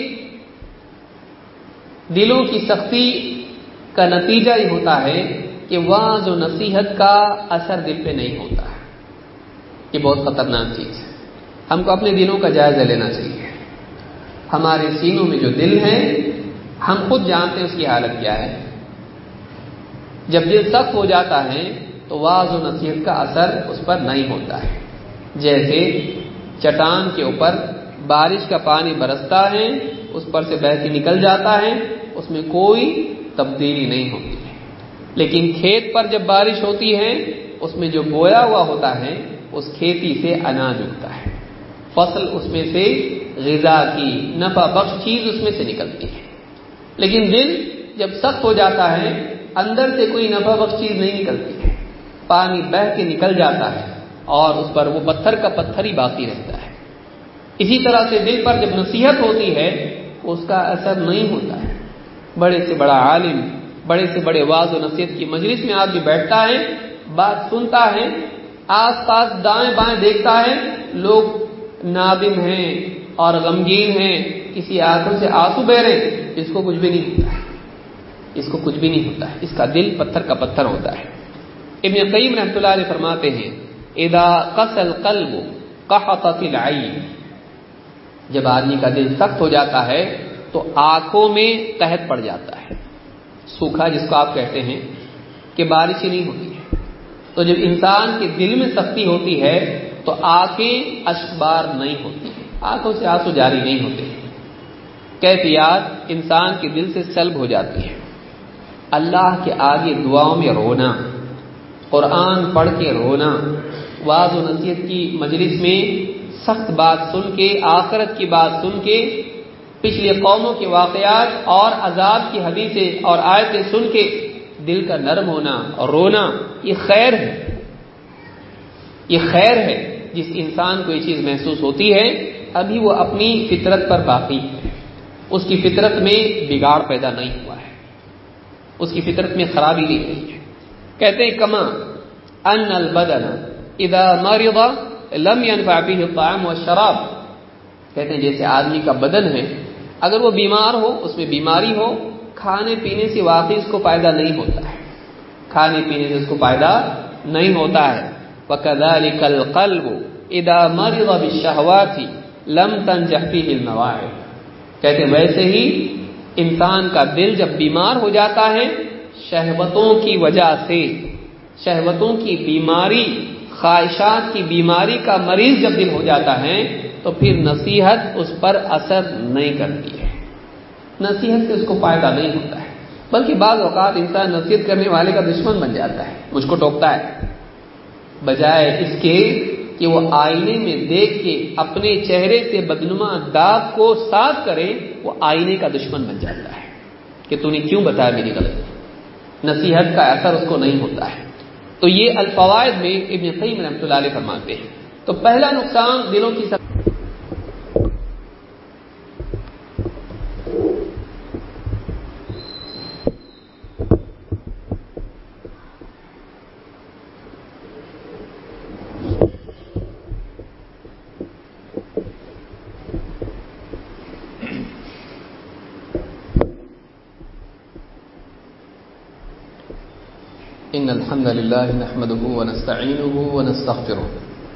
[SPEAKER 1] دلوں کی سختی کا نتیجہ یہ ہوتا ہے کہ وعظ و نصیحت کا اثر دل پہ نہیں ہوتا ہے۔ یہ بہت خطرناک چیز ہے، ہم کو اپنے دلوں کا جائزہ لینا چاہیے۔ ہمارے سینوں میں جو دل ہے ہم خود جانتے ہیں اس کی حالت کیا ہے۔ جب دل سخت ہو جاتا ہے تو وعظ و نصیحت کا اثر اس پر نہیں ہوتا ہے۔ جیسے چٹان کے اوپر بارش کا پانی برستا ہے، اس پر سے بہہ کے نکل جاتا ہے، اس میں کوئی تبدیلی نہیں ہوتی ہے، لیکن کھیت پر جب بارش ہوتی ہے اس میں جو بویا ہوا ہوتا ہے اس کھیتی سے اناج اگتا ہے، فصل اس میں سے غذا کی نفع بخش چیز اس میں سے نکلتی ہے. لیکن دل جب سخت ہو جاتا ہے اندر سے کوئی نفع بخش چیز نہیں نکلتی ہے، پانی بہہ کے نکل جاتا ہے اور اس پر وہ پتھر کا پتھر ہی باقی رہتا ہے. اسی طرح سے دل پر جب نصیحت ہوتی ہے اس کا اثر نہیں ہوتا ہے. بڑے سے بڑا عالم، بڑے سے بڑے واعظ و نصیحت کی مجلس میں آدمی بیٹھتا ہے، بات سنتا ہے، آس پاس دائیں بائیں دیکھتا ہے، لوگ نادم ہیں اور غمگین ہیں، کسی آنکھوں سے آنسو بہ رہے ہیں، اس کو کچھ بھی نہیں ہوتا ہے، اس کو کچھ بھی نہیں ہوتا ہے، اس کا دل پتھر کا پتھر ہوتا ہے. ابن قیم رحمۃ اللہ علیہ فرماتے ہیں اذا قسى القلب قحطت العين، جب آدمی کا دل سخت ہو جاتا ہے تو آنکھوں میں قحط پڑ جاتا ہے، سوکھا جس کو آپ کہتے ہیں کہ بارش ہی نہیں ہوتی ہے. تو جب انسان کے دل میں سختی ہوتی ہے تو آنکھیں اشکبار نہیں ہوتی ہیں، آنکھوں سے آنسو جاری نہیں ہوتے ہیں، کیفیات انسان کے دل سے سلب ہو جاتی ہے. اللہ کے آگے دعاؤں میں رونا، قرآن پڑھ کے رونا، واعظ و نصیحت کی مجلس میں سخت بات سن کے، آخرت کی بات سن کے، پچھلی قوموں کے واقعات اور عذاب کی حدیثیں اور آیتیں سن کے دل کا نرم ہونا اور رونا، یہ خیر ہے، یہ خیر ہے. جس انسان کو یہ چیز محسوس ہوتی ہے ابھی وہ اپنی فطرت پر باقی ہے، اس کی فطرت میں بگاڑ پیدا نہیں ہوا ہے، اس کی فطرت میں خرابی نہیں رہی ہے. کہتے ہیں کما ان البدن اذا مرض لم ينفع به الطعام والشراب، کہتے ہیں جیسے آدمی کا بدن ہے اگر وہ بیمار ہو، اس میں بیماری ہو، کھانے پینے سے واقعی اس کو فائدہ نہیں ہوتا ہے، کھانے پینے سے اس کو فائدہ نہیں ہوتا ہے. وَكَذَلِكَ الْقَلْبُ اِذَا مَرِضَ بِالشَّهْوَاتِ لَمْ تَنْجَحْ فِيهِ الْمَوَاعِظ، کہتے ہیں ویسے ہی انسان کا دل جب بیمار ہو جاتا ہے شہوتوں کی وجہ سے، شہوتوں کی بیماری، خواہشات کی بیماری کا مریض جب دل ہو جاتا ہے تو پھر نصیحت اس پر اثر نہیں کرتی ہے، نصیحت سے اس کو فائدہ نہیں ہوتا ہے، بلکہ بعض اوقات انسان نصیحت کرنے والے کا دشمن بن جاتا ہے، مجھ کو ٹوکتا ہے، بجائے اس کے کہ وہ آئینے میں دیکھ کے اپنے چہرے سے بدنما داغ کو صاف کرے، وہ آئینے کا دشمن بن جاتا ہے کہ تو نے کیوں بتایا میری غلطی. نصیحت کا اثر اس کو نہیں ہوتا ہے. تو یہ الفوائد میں ابن قیم رحمۃ اللہ علیہ فرماتے ہیں. تو پہلا نقصان دلوں کی سب إن الحمد لله نحمده ونستعينه ونستغفره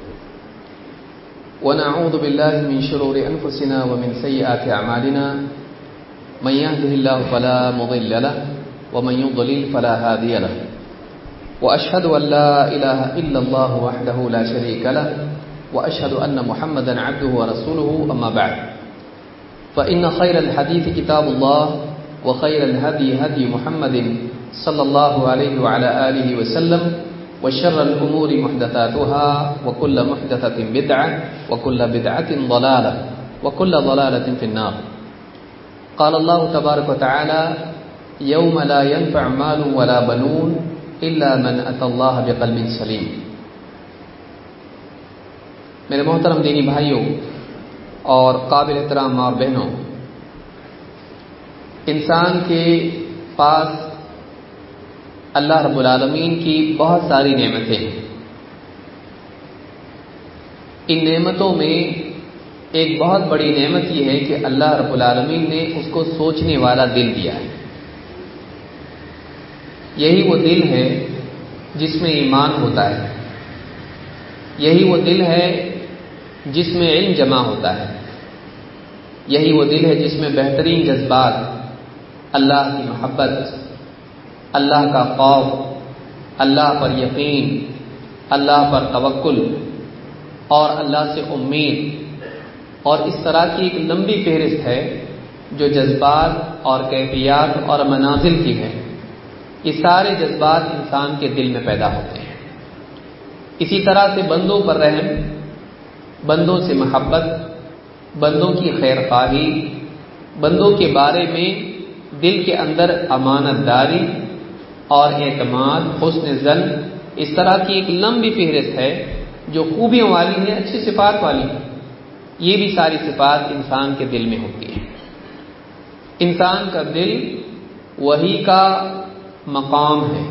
[SPEAKER 1] ونعوذ بالله من شرور أنفسنا ومن سيئات أعمالنا من يهده الله فلا مضل له ومن يضلل فلا هادي له وأشهد أن لا إله إلا الله وحده لا شريك له وأشهد أن محمدا عبده ورسوله أما بعد فإن خير الحديث كتاب الله وخير الهدي هدي محمد صلى الله عليه وعلى آله وسلم وشر الأمور محدثاتها وكل محدثة بدعة وكل بدعة ضلالة وكل ضلالة في النار. قال الله تبارك وتعالى يوم لا ينفع مال ولا بنون إلا من أتى الله بقلب سليم. میرے محترم دینی بھائیوں اور قابل احترام ماں اور بہنوں، انسان کے پاس اللہ رب العالمین کی بہت ساری نعمتیں ہیں. ان نعمتوں میں ایک بہت بڑی نعمت یہ ہے کہ اللہ رب العالمین نے اس کو سوچنے والا دل دیا ہے. یہی وہ دل ہے جس میں ایمان ہوتا ہے، یہی وہ دل ہے جس میں علم جمع ہوتا ہے، یہی وہ دل ہے جس میں بہترین جذبات، اللہ کی محبت، اللہ کا خوف، اللہ پر یقین، اللہ پر توکل اور اللہ سے امید اور اس طرح کی ایک لمبی فہرست ہے جو جذبات اور کیفیات اور منازل کی ہے. یہ سارے جذبات انسان کے دل میں پیدا ہوتے ہیں. اسی طرح سے بندوں پر رحم، بندوں سے محبت، بندوں کی خیر خواہی، بندوں کے بارے میں دل کے اندر امانت داری اور اعتماد، حسن ظن، اس طرح کی ایک لمبی فہرست ہے جو خوبیوں والی ہے، اچھی صفات والی ہے۔ یہ بھی ساری صفات انسان کے دل میں ہوتی ہے۔ انسان کا دل وحی کا مقام ہے۔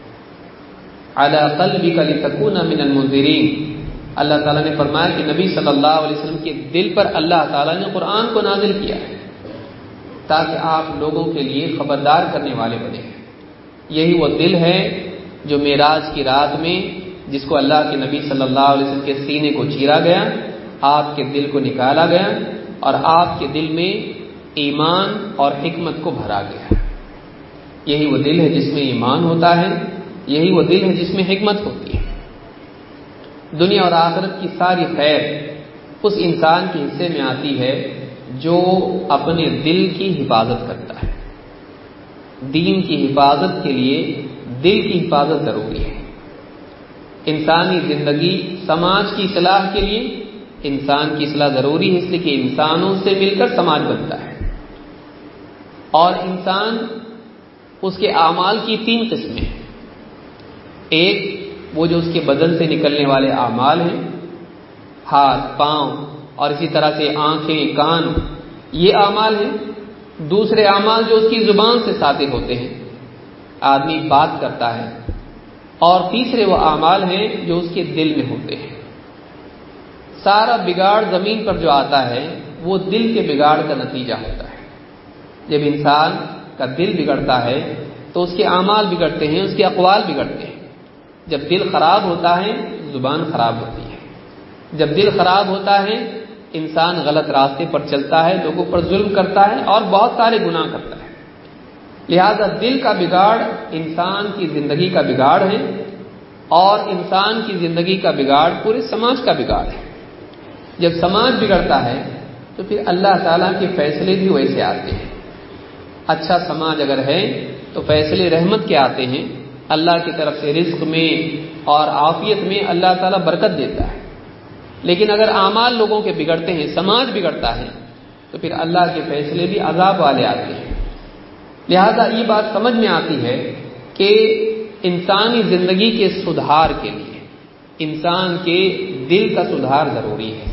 [SPEAKER 1] علی قلبک لتکون من المنذرین، اللہ تعالیٰ نے فرمایا کہ نبی صلی اللہ علیہ وسلم کے دل پر اللہ تعالیٰ نے قرآن کو نازل کیا ہے تاکہ آپ لوگوں کے لیے خبردار کرنے والے بنے۔ یہی وہ دل ہے جو معراج کی رات میں جس کو اللہ کے نبی صلی اللہ علیہ وسلم کے سینے کو چیرا گیا، آپ کے دل کو نکالا گیا اور آپ کے دل میں ایمان اور حکمت کو بھرا گیا۔ یہی وہ دل ہے جس میں ایمان ہوتا ہے، یہی وہ دل ہے جس میں حکمت ہوتی ہے۔ دنیا اور آخرت کی ساری خیر اس انسان کے حصے میں آتی ہے جو اپنے دل کی حفاظت کرتا ہے۔ دین کی حفاظت کے لیے دل کی حفاظت ضروری ہے۔ انسانی زندگی، سماج کی اصلاح کے لیے انسان کی اصلاح ضروری ہے، اس لیے کہ انسانوں سے مل کر سماج بنتا ہے۔ اور انسان، اس کے اعمال کی تین قسمیں ہیں۔ ایک وہ جو اس کے بدن سے نکلنے والے اعمال ہیں، ہاتھ، پاؤں اور اسی طرح سے آنکھیں، کان، یہ اعمال ہیں۔ دوسرے اعمال جو اس کی زبان سے صادر ہوتے ہیں، آدمی بات کرتا ہے۔ اور تیسرے وہ اعمال ہیں جو اس کے دل میں ہوتے ہیں۔ سارا بگاڑ زمین پر جو آتا ہے وہ دل کے بگاڑ کا نتیجہ ہوتا ہے۔ جب انسان کا دل بگڑتا ہے تو اس کے اعمال بگڑتے ہیں، اس کے اقوال بگڑتے ہیں۔ جب دل خراب ہوتا ہے زبان خراب ہوتی ہے۔ جب دل خراب ہوتا ہے انسان غلط راستے پر چلتا ہے، لوگوں پر ظلم کرتا ہے اور بہت سارے گناہ کرتا ہے۔ لہذا دل کا بگاڑ انسان کی زندگی کا بگاڑ ہے، اور انسان کی زندگی کا بگاڑ پورے سماج کا بگاڑ ہے۔ جب سماج بگڑتا ہے تو پھر اللہ تعالیٰ کے فیصلے بھی ویسے آتے ہیں۔ اچھا سماج اگر ہے تو فیصلے رحمت کے آتے ہیں، اللہ کی طرف سے رزق میں اور عافیت میں اللہ تعالیٰ برکت دیتا ہے۔ لیکن اگر اعمال لوگوں کے بگڑتے ہیں، سماج بگڑتا ہے، تو پھر اللہ کے فیصلے بھی عذاب والے آتے ہیں۔ لہذا یہ بات سمجھ میں آتی ہے کہ انسانی زندگی کے سدھار کے لیے انسان کے دل کا سدھار ضروری ہے۔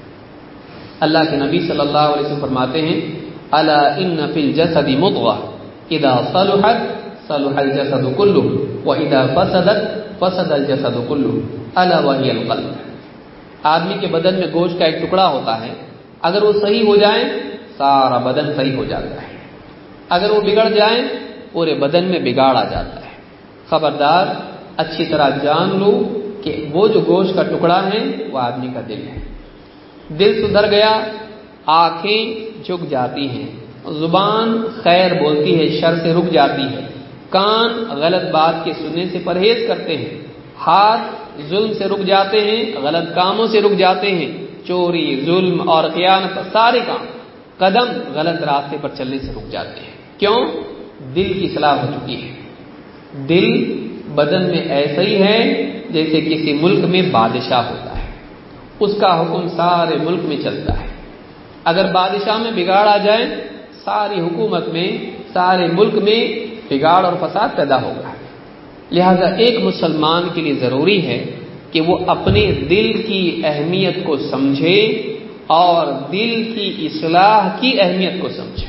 [SPEAKER 1] اللہ کے نبی صلی اللہ علیہ وسلم فرماتے ہیں، الا ان فی الجسد مضغہ اذا صلحت صلح الجسد كله واذا فسدت فسد الجسد كله الا وهي القلب۔ آدمی کے بدن میں گوشت کا ایک ٹکڑا ہوتا ہے، اگر وہ صحیح ہو جائے سارا بدن صحیح ہو جاتا ہے، اگر وہ بگڑ جائے پورے بدن میں بگاڑ آ جاتا ہے۔ خبردار، اچھی طرح جان لو کہ وہ جو گوشت کا ٹکڑا ہے وہ آدمی کا دل ہے۔ دل سدھر گیا، آنکھیں جھک جاتی ہیں، زبان خیر بولتی ہے، شر سے رک جاتی ہے، کان غلط بات کے سننے سے پرہیز کرتے ہیں، ہاتھ ظلم سے رک جاتے ہیں، غلط کاموں سے رک جاتے ہیں، چوری، ظلم اور خیانت، سارے کام، قدم غلط راستے پر چلنے سے رک جاتے ہیں۔ کیوں؟ دل کی اصلاح ہو چکی ہے۔ دل بدن میں ایسا ہی ہے جیسے کسی ملک میں بادشاہ ہوتا ہے، اس کا حکم سارے ملک میں چلتا ہے۔ اگر بادشاہ میں بگاڑ آ جائے ساری حکومت میں، سارے ملک میں بگاڑ اور فساد پیدا ہوگا۔ لہذا ایک مسلمان کے لیے ضروری ہے کہ وہ اپنے دل کی اہمیت کو سمجھے اور دل کی اصلاح کی اہمیت کو سمجھے۔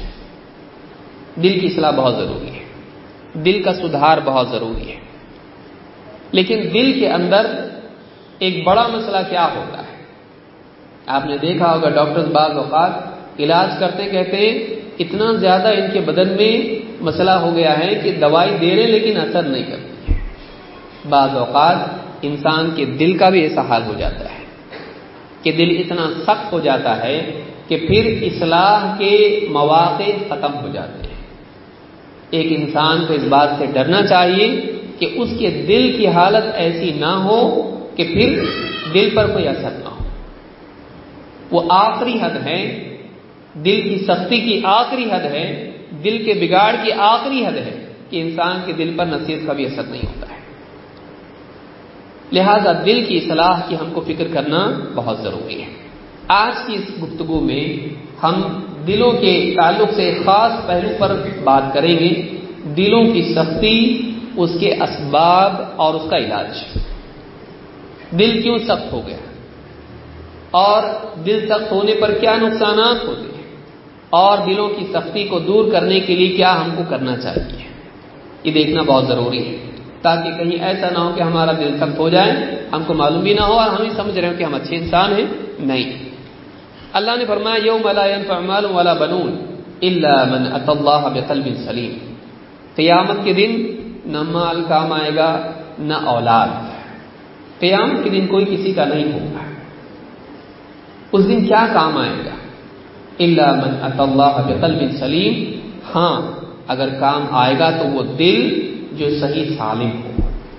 [SPEAKER 1] دل کی اصلاح بہت ضروری ہے، دل کا سدھار بہت ضروری ہے۔ لیکن دل کے اندر ایک بڑا مسئلہ کیا ہوتا ہے؟ آپ نے دیکھا ہوگا ڈاکٹرز بعض اوقات علاج کرتے کہتے ہیں اتنا زیادہ ان کے بدن میں مسئلہ ہو گیا ہے کہ دوائی دے رہے لیکن اثر نہیں کرتی ہے۔ بعض اوقات انسان کے دل کا بھی ایسا حال ہو جاتا ہے کہ دل اتنا سخت ہو جاتا ہے کہ پھر اصلاح کے مواقع ختم ہو جاتے ہیں۔ ایک انسان کو اس بات سے ڈرنا چاہیے کہ اس کے دل کی حالت ایسی نہ ہو کہ پھر دل پر کوئی اثر نہ ہو۔ وہ آخری حد ہے، دل کی سختی کی آخری حد ہے، دل کے بگاڑ کی آخری حد ہے کہ انسان کے دل پر نصیحت کا بھی اثر نہیں ہوتا ہے۔ لہذا دل کی اصلاح کی ہم کو فکر کرنا بہت ضروری ہے۔ آج کی اس گفتگو میں ہم دلوں کے تعلق سے خاص پہلو پر بات کریں گے، دلوں کی سختی، اس کے اسباب اور اس کا علاج۔ دل کیوں سخت ہو گیا اور دل سخت ہونے پر کیا نقصانات ہوتے ہیں اور دلوں کی سختی کو دور کرنے کے لیے کیا ہم کو کرنا چاہیے، یہ دیکھنا بہت ضروری ہے، تاکہ کہیں ایسا نہ ہو کہ ہمارا دل سخت ہو جائے، ہم کو معلوم بھی نہ ہو اور ہم ہی سمجھ رہے ہو کہ ہم اچھے انسان ہیں۔ نہیں، اللہ نے فرمایا یوم لا ينفع مال ولا بنون الا من اتى الله بقلب سلیم، قیامت کے دن نہ مال کام آئے گا نہ اولاد، قیامت کے دن کوئی کسی کا نہیں ہوگا۔ اس دن کیا کام آئے گا؟ الا من اتى الله بقلب سلیم، ہاں اگر کام آئے گا تو وہ دل جو صحیح سالم ہو،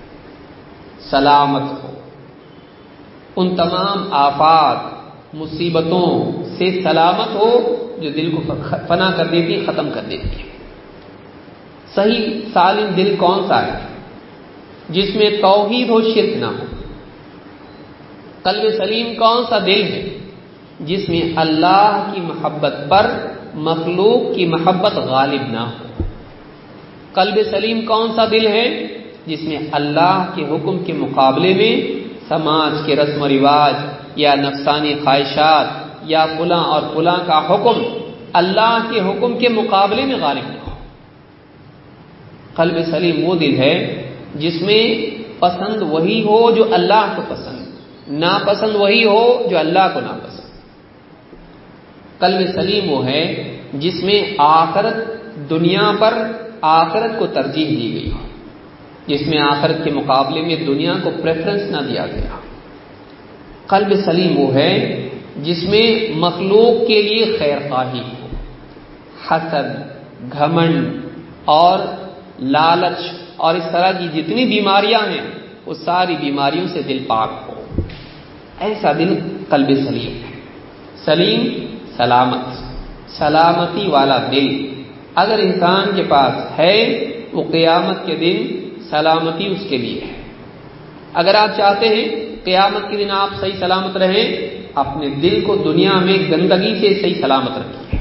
[SPEAKER 1] سلامت ہو، ان تمام آفات مصیبتوں سے سلامت ہو جو دل کو فنا کر دیتی، ختم کر دیتی ہے۔ صحیح سالم دل کون سا ہے؟ جس میں توحید و شرک نہ ہو۔ قلب سلیم کون سا دل ہے؟ جس میں اللہ کی محبت پر مخلوق کی محبت غالب نہ ہو۔ قلب سلیم کون سا دل ہے؟ جس میں اللہ کے حکم کے مقابلے میں سماج کے رسم و رواج یا نفسانی خواہشات یا فلاں اور فلاں کا حکم اللہ کے حکم کے مقابلے میں غالب نہ ہو۔ قلب سلیم وہ دل ہے جس میں پسند وہی ہو جو اللہ کو پسند، ناپسند وہی ہو جو اللہ کو ناپسند۔ قلب سلیم وہ ہے جس میں آخرت دنیا پر آخرت کو ترجیح دی گئی ہو، جس میں آخرت کے مقابلے میں دنیا کو پریفرنس نہ دیا گیا۔ قلب سلیم وہ ہے جس میں مخلوق کے لیے خیر خواہی ہو، حسد، گھمنڈ اور لالچ اور اس طرح کی جتنی بیماریاں ہیں وہ ساری بیماریوں سے دل پاک ہو، ایسا دل قلب سلیم ہے۔ سلیم سلامت، سلامتی والا دل اگر انسان کے پاس ہے وہ قیامت کے دن سلامتی اس کے لیے ہے۔ اگر آپ چاہتے ہیں قیامت کے دن آپ صحیح سلامت رہیں، اپنے دل کو دنیا میں گندگی سے صحیح سلامت رکھیے۔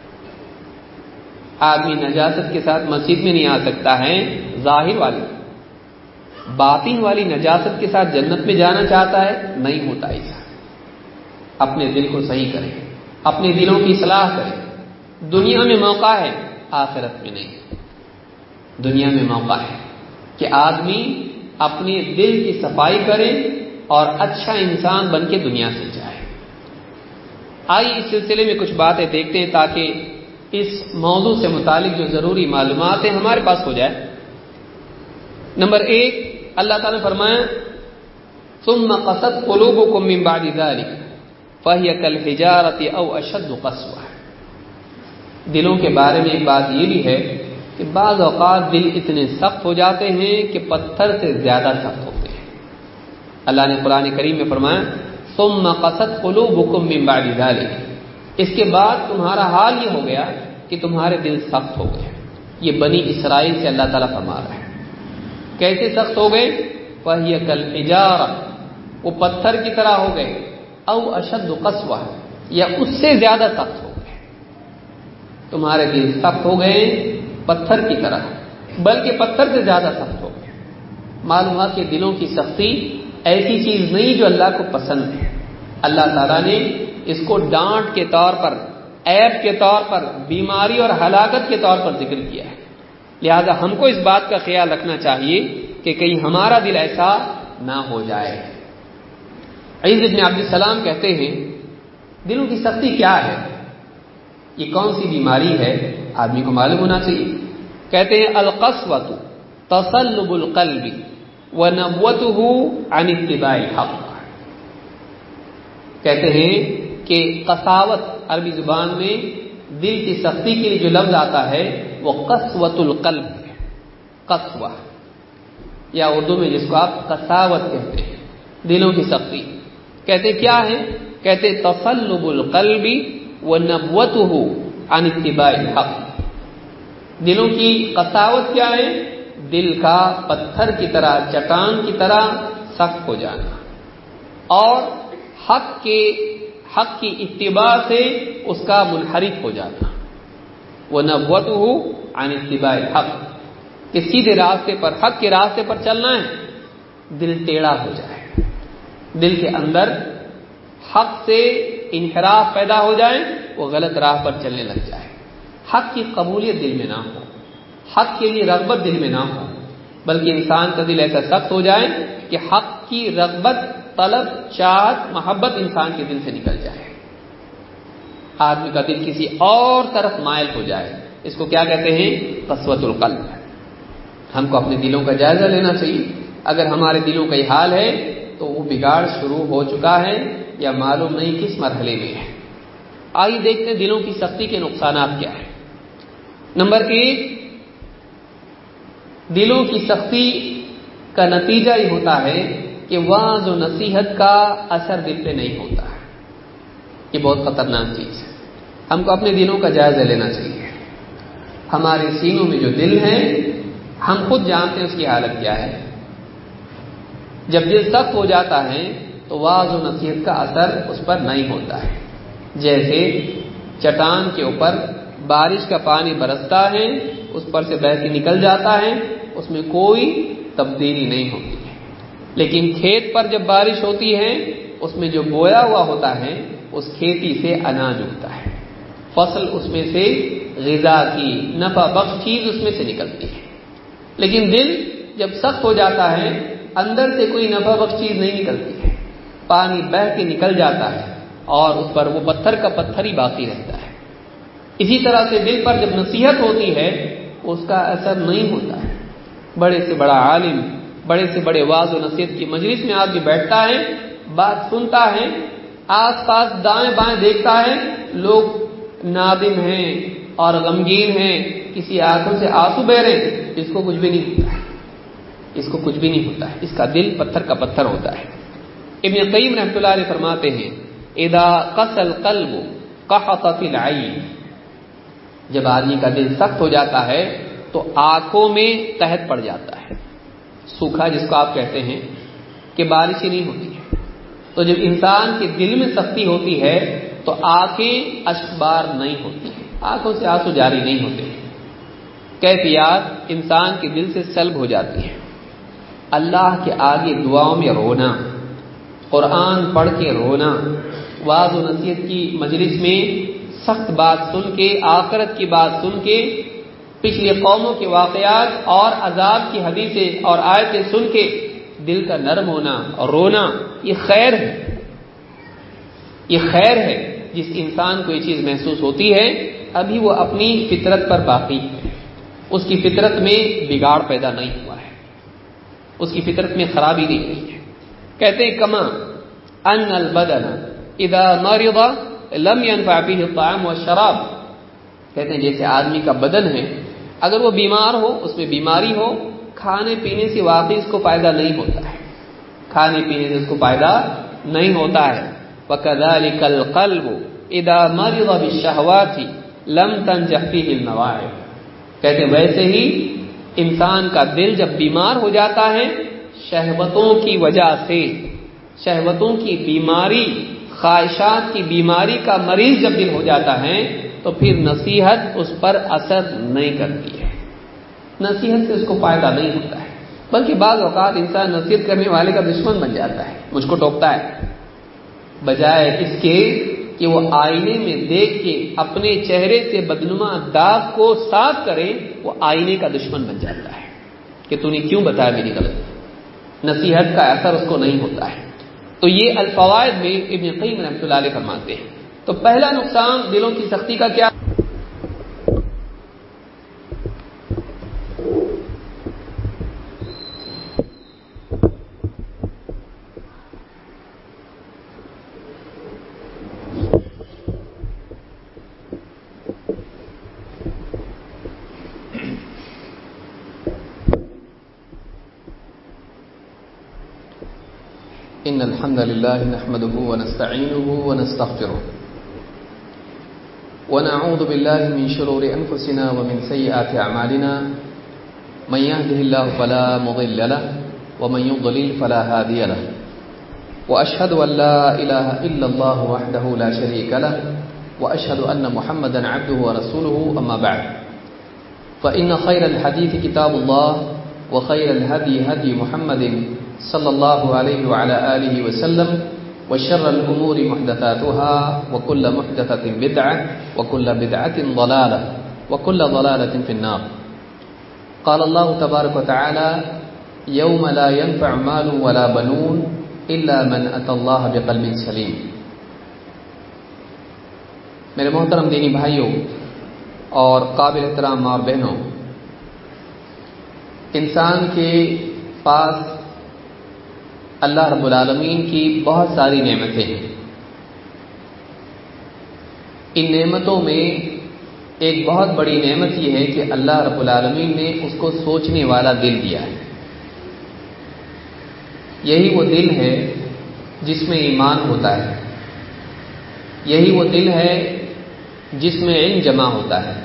[SPEAKER 1] آدمی نجاست کے ساتھ مسجد میں نہیں آ سکتا ہے، ظاہر والی، باطن والی نجاست کے ساتھ جنت میں جانا چاہتا ہے، نہیں ہوتا ایسا۔ اپنے دل کو صحیح کریں، اپنے دلوں کی اصلاح کریں۔ دنیا میں موقع ہے، آخرت میں نہیں۔ دنیا میں موقع ہے کہ آدمی اپنے دل کی صفائی کرے اور اچھا انسان بن کے دنیا سے جائے۔ آئیے اس سلسلے میں کچھ باتیں دیکھتے ہیں تاکہ اس موضوع سے متعلق جو ضروری معلومات ہیں ہمارے پاس ہو جائے۔ نمبر ایک، اللہ تعالیٰ نے فرمایا ثم قست قلوبكم من بعد ذلك فهي كالحجارة او اشد قسوة۔ دلوں کے بارے میں ایک بات یہ بھی ہے کہ بعض اوقات دل اتنے سخت ہو جاتے ہیں کہ پتھر سے زیادہ سخت ہوتے ہیں۔ اللہ نے قرآن کریم میں فرمایا ثم قست قلوبكم من بعد ذلك، اس کے بعد تمہارا حال یہ ہو گیا کہ تمہارے دل سخت ہو گئے۔ یہ بنی اسرائیل سے اللہ تعالیٰ فرما رہا ہے۔ کیسے سخت ہو گئے؟ فَهِيَ كَالْحِجَارَةِ، وہ پتھر کی طرح ہو گئے، او اشد قسوہ، یا اس سے زیادہ سخت ہو گئے۔ تمہارے دل سخت ہو گئے پتھر کی طرح، بلکہ پتھر سے زیادہ سخت ہو گئے۔ معلوم ہوا کہ دلوں کی سختی ایسی چیز نہیں جو اللہ کو پسند ہے۔ اللہ تعالیٰ نے اس کو ڈانٹ کے طور پر، عیب کے طور پر، بیماری اور ہلاکت کے طور پر ذکر کیا ہے۔ لہذا ہم کو اس بات کا خیال رکھنا چاہیے کہ کہیں ہمارا دل ایسا نہ ہو جائے۔ عیسی ابن عبد السلام کہتے ہیں دلوں کی سختی کیا ہے، یہ کون سی بیماری ہے، آدمی کو معلوم ہونا چاہیے۔ کہتے ہیں القسوۃ تصلب القلب ونبوته عن اتباع الحق۔ کہتے ہیں کہ قساوت عربی زبان میں دل کی سختی کے لیے جو لفظ آتا ہے وہ قسوۃ القلب ہے، قسوہ، یا اردو میں جس کو آپ قساوت کہتے ہیں، دلوں کی سختی۔ کہتے کیا ہے؟ کہتے تصلب القلب ونبوته عن اتباع الحق۔ دلوں کی قساوت کیا ہے؟ دل کا پتھر کی طرح، چٹان کی طرح سخت ہو جانا اور حق کے حق کی اتباع سے اس کا منحرف ہو جانا. وَنَبْوَتُهُ عَنِ اتِّبَاعِ الْحَقِّ کہ سیدھے راستے پر حق کے راستے پر چلنا ہے، دل ٹیڑھا ہو جائے، دل کے اندر حق سے انحراف پیدا ہو جائے، وہ غلط راہ پر چلنے لگ جائے، حق کی قبولیت دل میں نہ ہو، حق کے لیے رغبت دل میں نہ ہو، بلکہ انسان کا دل ایسا سخت ہو جائے کہ حق کی رغبت، طلب، چاہت، محبت انسان کے دل سے نکل جائے، آدمی کا دل کسی اور طرف مائل ہو جائے. اس کو کیا کہتے ہیں؟ قسوۃ القلب. ہم کو اپنے دلوں کا جائزہ لینا چاہیے. اگر ہمارے دلوں کا یہ حال ہے تو وہ بگاڑ شروع ہو چکا ہے یا معلوم نہیں کس مرحلے میں ہے. آئیے دیکھتے ہیں دلوں کی سختی کے نقصانات کیا ہیں. نمبر ایک، دلوں کی سختی کا نتیجہ یہ ہوتا ہے کہ وعظ و نصیحت کا اثر دل پہ نہیں ہوتا ہے. یہ بہت خطرناک چیز ہے. ہم کو اپنے دلوں کا جائزہ لینا چاہیے. ہمارے سینوں میں جو دل ہے ہم خود جانتے ہیں اس کی حالت کیا ہے. جب دل سخت ہو جاتا ہے تو وعظ و نصیحت کا اثر اس پر نہیں ہوتا ہے. جیسے چٹان کے اوپر بارش کا پانی برستا ہے، اس پر سے بہہ کے نکل جاتا ہے، اس میں کوئی تبدیلی نہیں ہوتی ہے. لیکن کھیت پر جب بارش ہوتی ہے، اس میں جو بویا ہوا ہوتا ہے اس کھیتی سے اناج اگتا ہے، فصل اس میں سے غذا کی نفع بخش چیز اس میں سے نکلتی ہے. لیکن دل جب سخت ہو جاتا ہے اندر سے کوئی نفع بخش چیز نہیں نکلتی ہے، پانی بہہ کے نکل جاتا ہے اور اس پر وہ پتھر کا پتھر ہی باقی رہتا ہے. اسی طرح سے دل پر جب نصیحت ہوتی ہے اس کا اثر نہیں ہوتا ہے. بڑے سے بڑا عالم، بڑے سے بڑے وعظ و نصیحت کی مجلس میں آدمی بیٹھتا ہے، بات سنتا ہے، آس پاس دائیں بائیں دیکھتا ہے، لوگ نادم ہیں اور غمگین ہیں، کسی آنکھوں سے آنسو بہ رہے ہیں، اس کو کچھ بھی نہیں ہوتا ہے، اس کو کچھ بھی نہیں ہوتا ہے. اس کا دل پتھر کا پتھر ہوتا ہے. ابن قیم رحمۃ اللہ علیہ فرماتے ہیں اذا قسى القلب قحطت العين، جب آدمی کا دل سخت ہو جاتا ہے تو آنکھوں میں قحط پڑ جاتا ہے، سوکھا جس کو آپ کہتے ہیں کہ بارش ہی نہیں ہوتی ہے. تو جب انسان کے دل میں سختی ہوتی ہے تو آنکھیں اشکبار نہیں ہوتی ہیں، آنکھوں سے آنسو جاری نہیں ہوتے ہیں، کیفیات انسان کے دل سے سلب ہو جاتی ہیں. اللہ کے آگے دعاؤں میں رونا، قرآن پڑھ کے رونا، وعظ و نصیحت کی مجلس میں سخت بات سن کے، آخرت کی بات سن کے، پچھلی قوموں کے واقعات اور عذاب کی حدیثیں اور آیتیں سن کے دل کا نرم ہونا اور رونا، یہ خیر ہے. یہ خیر ہے. جس انسان کو یہ چیز محسوس ہوتی ہے ابھی وہ اپنی فطرت پر باقی ہے، اس کی فطرت میں بگاڑ پیدا نہیں ہوا ہے، اس کی فطرت میں خرابی نہیں ہوئی ہے. کہتے ہیں کما ان البدن اذا مرض لم ينفع فيه الطعام والشراب، کہتے ہیں جیسے آدمی کا بدن ہے اگر وہ بیمار ہو، اس میں بیماری ہو، کھانے پینے سے واقعی اس کو فائدہ نہیں ہوتا ہے، کھانے پینے سے اس کو فائدہ نہیں ہوتا ہے. وَكَذَلِكَ الْقَلْبُ اِذَا مَرِضَ بِالشَّهْوَاتِ لَمْ تَنْجَحْ فِيهِ النَّوَائِبُ، کہتے ہیں ویسے ہی انسان کا دل جب بیمار ہو جاتا ہے شہوتوں کی وجہ سے، شہوتوں کی بیماری، خواہشات کی بیماری کا مریض جب دل ہو جاتا ہے تو پھر نصیحت اس پر اثر نہیں کرتی ہے، نصیحت سے اس کو فائدہ نہیں ہوتا ہے، بلکہ بعض اوقات انسان نصیحت کرنے والے کا دشمن بن جاتا ہے، مجھ کو ٹوکتا ہے، بجائے اس کے کہ وہ آئینے میں دیکھ کے اپنے چہرے سے بدنما داغ کو صاف کرے، وہ آئینے کا دشمن بن جاتا ہے کہ تو نے کیوں بتایا میری غلطی. نصیحت کا اثر اس کو نہیں ہوتا ہے. تو یہ الفوائد میں ابن قیم رحمۃ اللہ علیہ فرماتے ہیں. تو پہلا نقصان دلوں کی سختی کا کیا؟ إن الحمد لله نحمده ونستعينه ونستغفره ونعوذ بالله من شرور أنفسنا ومن سيئات أعمالنا من يهده الله فلا مضل له ومن يضلل فلا هادي له وأشهد أن لا إله إلا الله وحده لا شريك له وأشهد أن محمدا عبده ورسوله أما بعد فإن خير الحديث كتاب الله وخير الهدي هدي محمد صلى الله عليه وعلى آله وسلم وشر الأمور محدثاتها وكل محدثة بدعة وكل بدعة ضلالة وكل ضلالة في النار. قال الله تبارك وتعالى يوم لا ينفع مال ولا بنون إلا من أتى الله بقلب سليم. میرے محترم دینی بھائیوں اور قابل احترام ماں اور بہنوں، انسان کے پاس اللہ رب العالمین کی بہت ساری نعمتیں ہیں. ان نعمتوں میں ایک بہت بڑی نعمت یہ ہے کہ اللہ رب العالمین نے اس کو سوچنے والا دل دیا ہے. یہی وہ دل ہے جس میں ایمان ہوتا ہے، یہی وہ دل ہے جس میں علم جمع ہوتا ہے،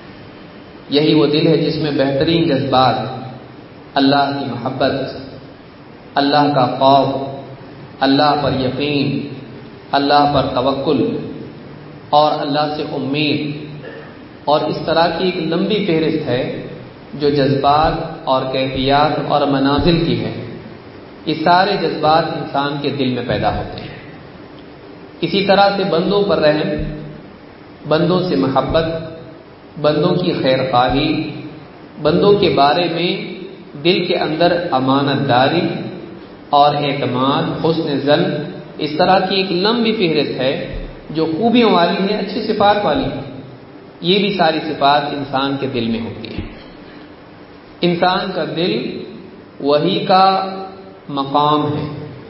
[SPEAKER 1] یہی وہ دل ہے جس میں بہترین جذبات، اللہ کی محبت، اللہ کا خوف، اللہ پر یقین، اللہ پر توکل اور اللہ سے امید اور اس طرح کی ایک لمبی فہرست ہے جو جذبات اور کیفیات اور منازل کی ہے. یہ سارے جذبات انسان کے دل میں پیدا ہوتے ہیں. اسی طرح سے بندوں پر رحم، بندوں سے محبت، بندوں کی خیر خواہی، بندوں کے بارے میں دل کے اندر امانت داری اور اعتماد، حسن ظن، اس طرح کی ایک لمبی فہرست ہے جو خوبیوں والی ہے، اچھی صفات والی ہے. یہ بھی ساری صفات انسان کے دل میں ہوتی ہیں. انسان کا دل وحی کا مقام ہے.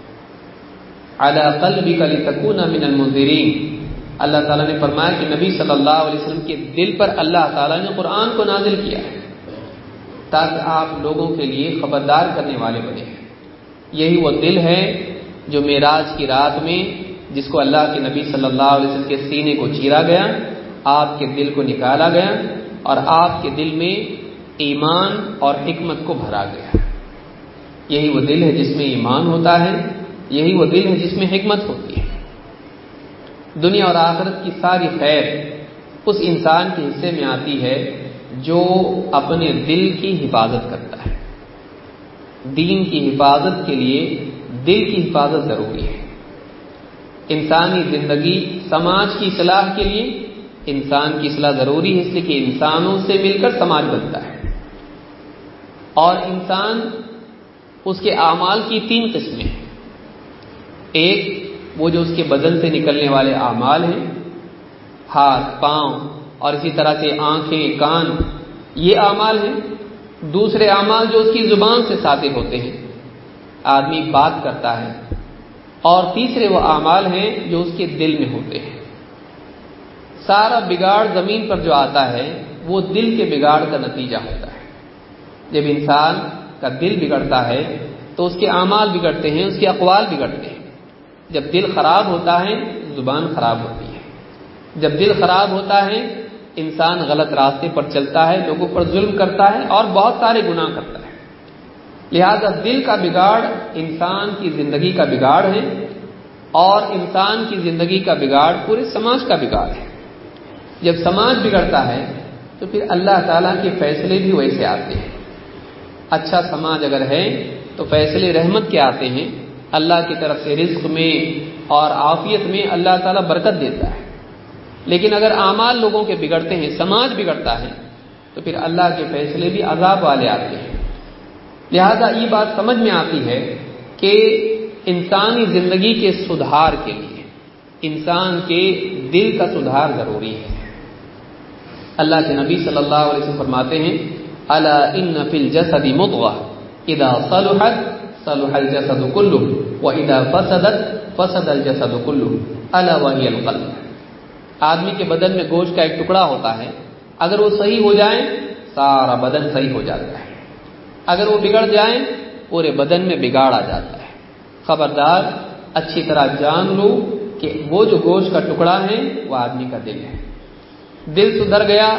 [SPEAKER 1] علی قلبک لتکون من المنذرین، اللہ تعالیٰ نے فرمایا کہ نبی صلی اللہ علیہ وسلم کے دل پر اللہ تعالیٰ نے قرآن کو نازل کیا ہے تاکہ آپ لوگوں کے لیے خبردار کرنے والے بنے. یہی وہ دل ہے جو معراج کی رات میں جس کو اللہ کے نبی صلی اللہ علیہ وسلم کے سینے کو چیرا گیا، آپ کے دل کو نکالا گیا اور آپ کے دل میں ایمان اور حکمت کو بھرا گیا. یہی وہ دل ہے جس میں ایمان ہوتا ہے، یہی وہ دل ہے جس میں حکمت ہوتی ہے. دنیا اور آخرت کی ساری خیر اس انسان کے حصے میں آتی ہے جو اپنے دل کی حفاظت کرتا ہے. دین کی حفاظت کے لیے دل کی حفاظت ضروری ہے. انسانی زندگی، سماج کی اصلاح کے لیے انسان کی اصلاح ضروری ہے، اس لیے کہ انسانوں سے مل کر سماج بنتا ہے. اور انسان، اس کے اعمال کی تین قسمیں ہیں. ایک وہ جو اس کے بدن سے نکلنے والے اعمال ہیں، ہاتھ، پاؤں اور اسی طرح سے آنکھیں، کان، یہ اعمال ہیں. دوسرے اعمال جو اس کی زبان سے صادر ہوتے ہیں، آدمی بات کرتا ہے. اور تیسرے وہ اعمال ہیں جو اس کے دل میں ہوتے ہیں. سارا بگاڑ زمین پر جو آتا ہے وہ دل کے بگاڑ کا نتیجہ ہوتا ہے. جب انسان کا دل بگڑتا ہے تو اس کے اعمال بگڑتے ہیں، اس کے اقوال بگڑتے ہیں. جب دل خراب ہوتا ہے زبان خراب ہوتی ہے. جب دل خراب ہوتا ہے انسان غلط راستے پر چلتا ہے، لوگوں پر ظلم کرتا ہے اور بہت سارے گناہ کرتا ہے. لہذا دل کا بگاڑ انسان کی زندگی کا بگاڑ ہے اور انسان کی زندگی کا بگاڑ پورے سماج کا بگاڑ ہے. جب سماج بگڑتا ہے تو پھر اللہ تعالیٰ کے فیصلے بھی ویسے آتے ہیں. اچھا سماج اگر ہے تو فیصلے رحمت کے آتے ہیں، اللہ کی طرف سے رزق میں اور عافیت میں اللہ تعالیٰ برکت دیتا ہے. لیکن اگر اعمال لوگوں کے بگڑتے ہیں، سماج بگڑتا ہے تو پھر اللہ کے فیصلے بھی عذاب والے آتے ہیں. لہذا یہ بات سمجھ میں آتی ہے کہ انسانی زندگی کے سدھار کے لیے انسان کے دل کا سدھار ضروری ہے. اللہ کے نبی صلی اللہ علیہ وسلم فرماتے ہیں الا ان فی الجسد مضغہ اذا صلحت صلح الجسد كله واذا فسدت فسد الجسد كله الا وهي القلب. آدمی کے بدن میں گوشت کا ایک ٹکڑا ہوتا ہے، اگر وہ صحیح ہو جائے سارا بدن صحیح ہو جاتا ہے، اگر وہ بگڑ جائے پورے بدن میں بگاڑ آ جاتا ہے. خبردار، اچھی طرح جان لو کہ وہ جو گوشت کا ٹکڑا ہے وہ آدمی کا دل ہے. دل سدھر گیا،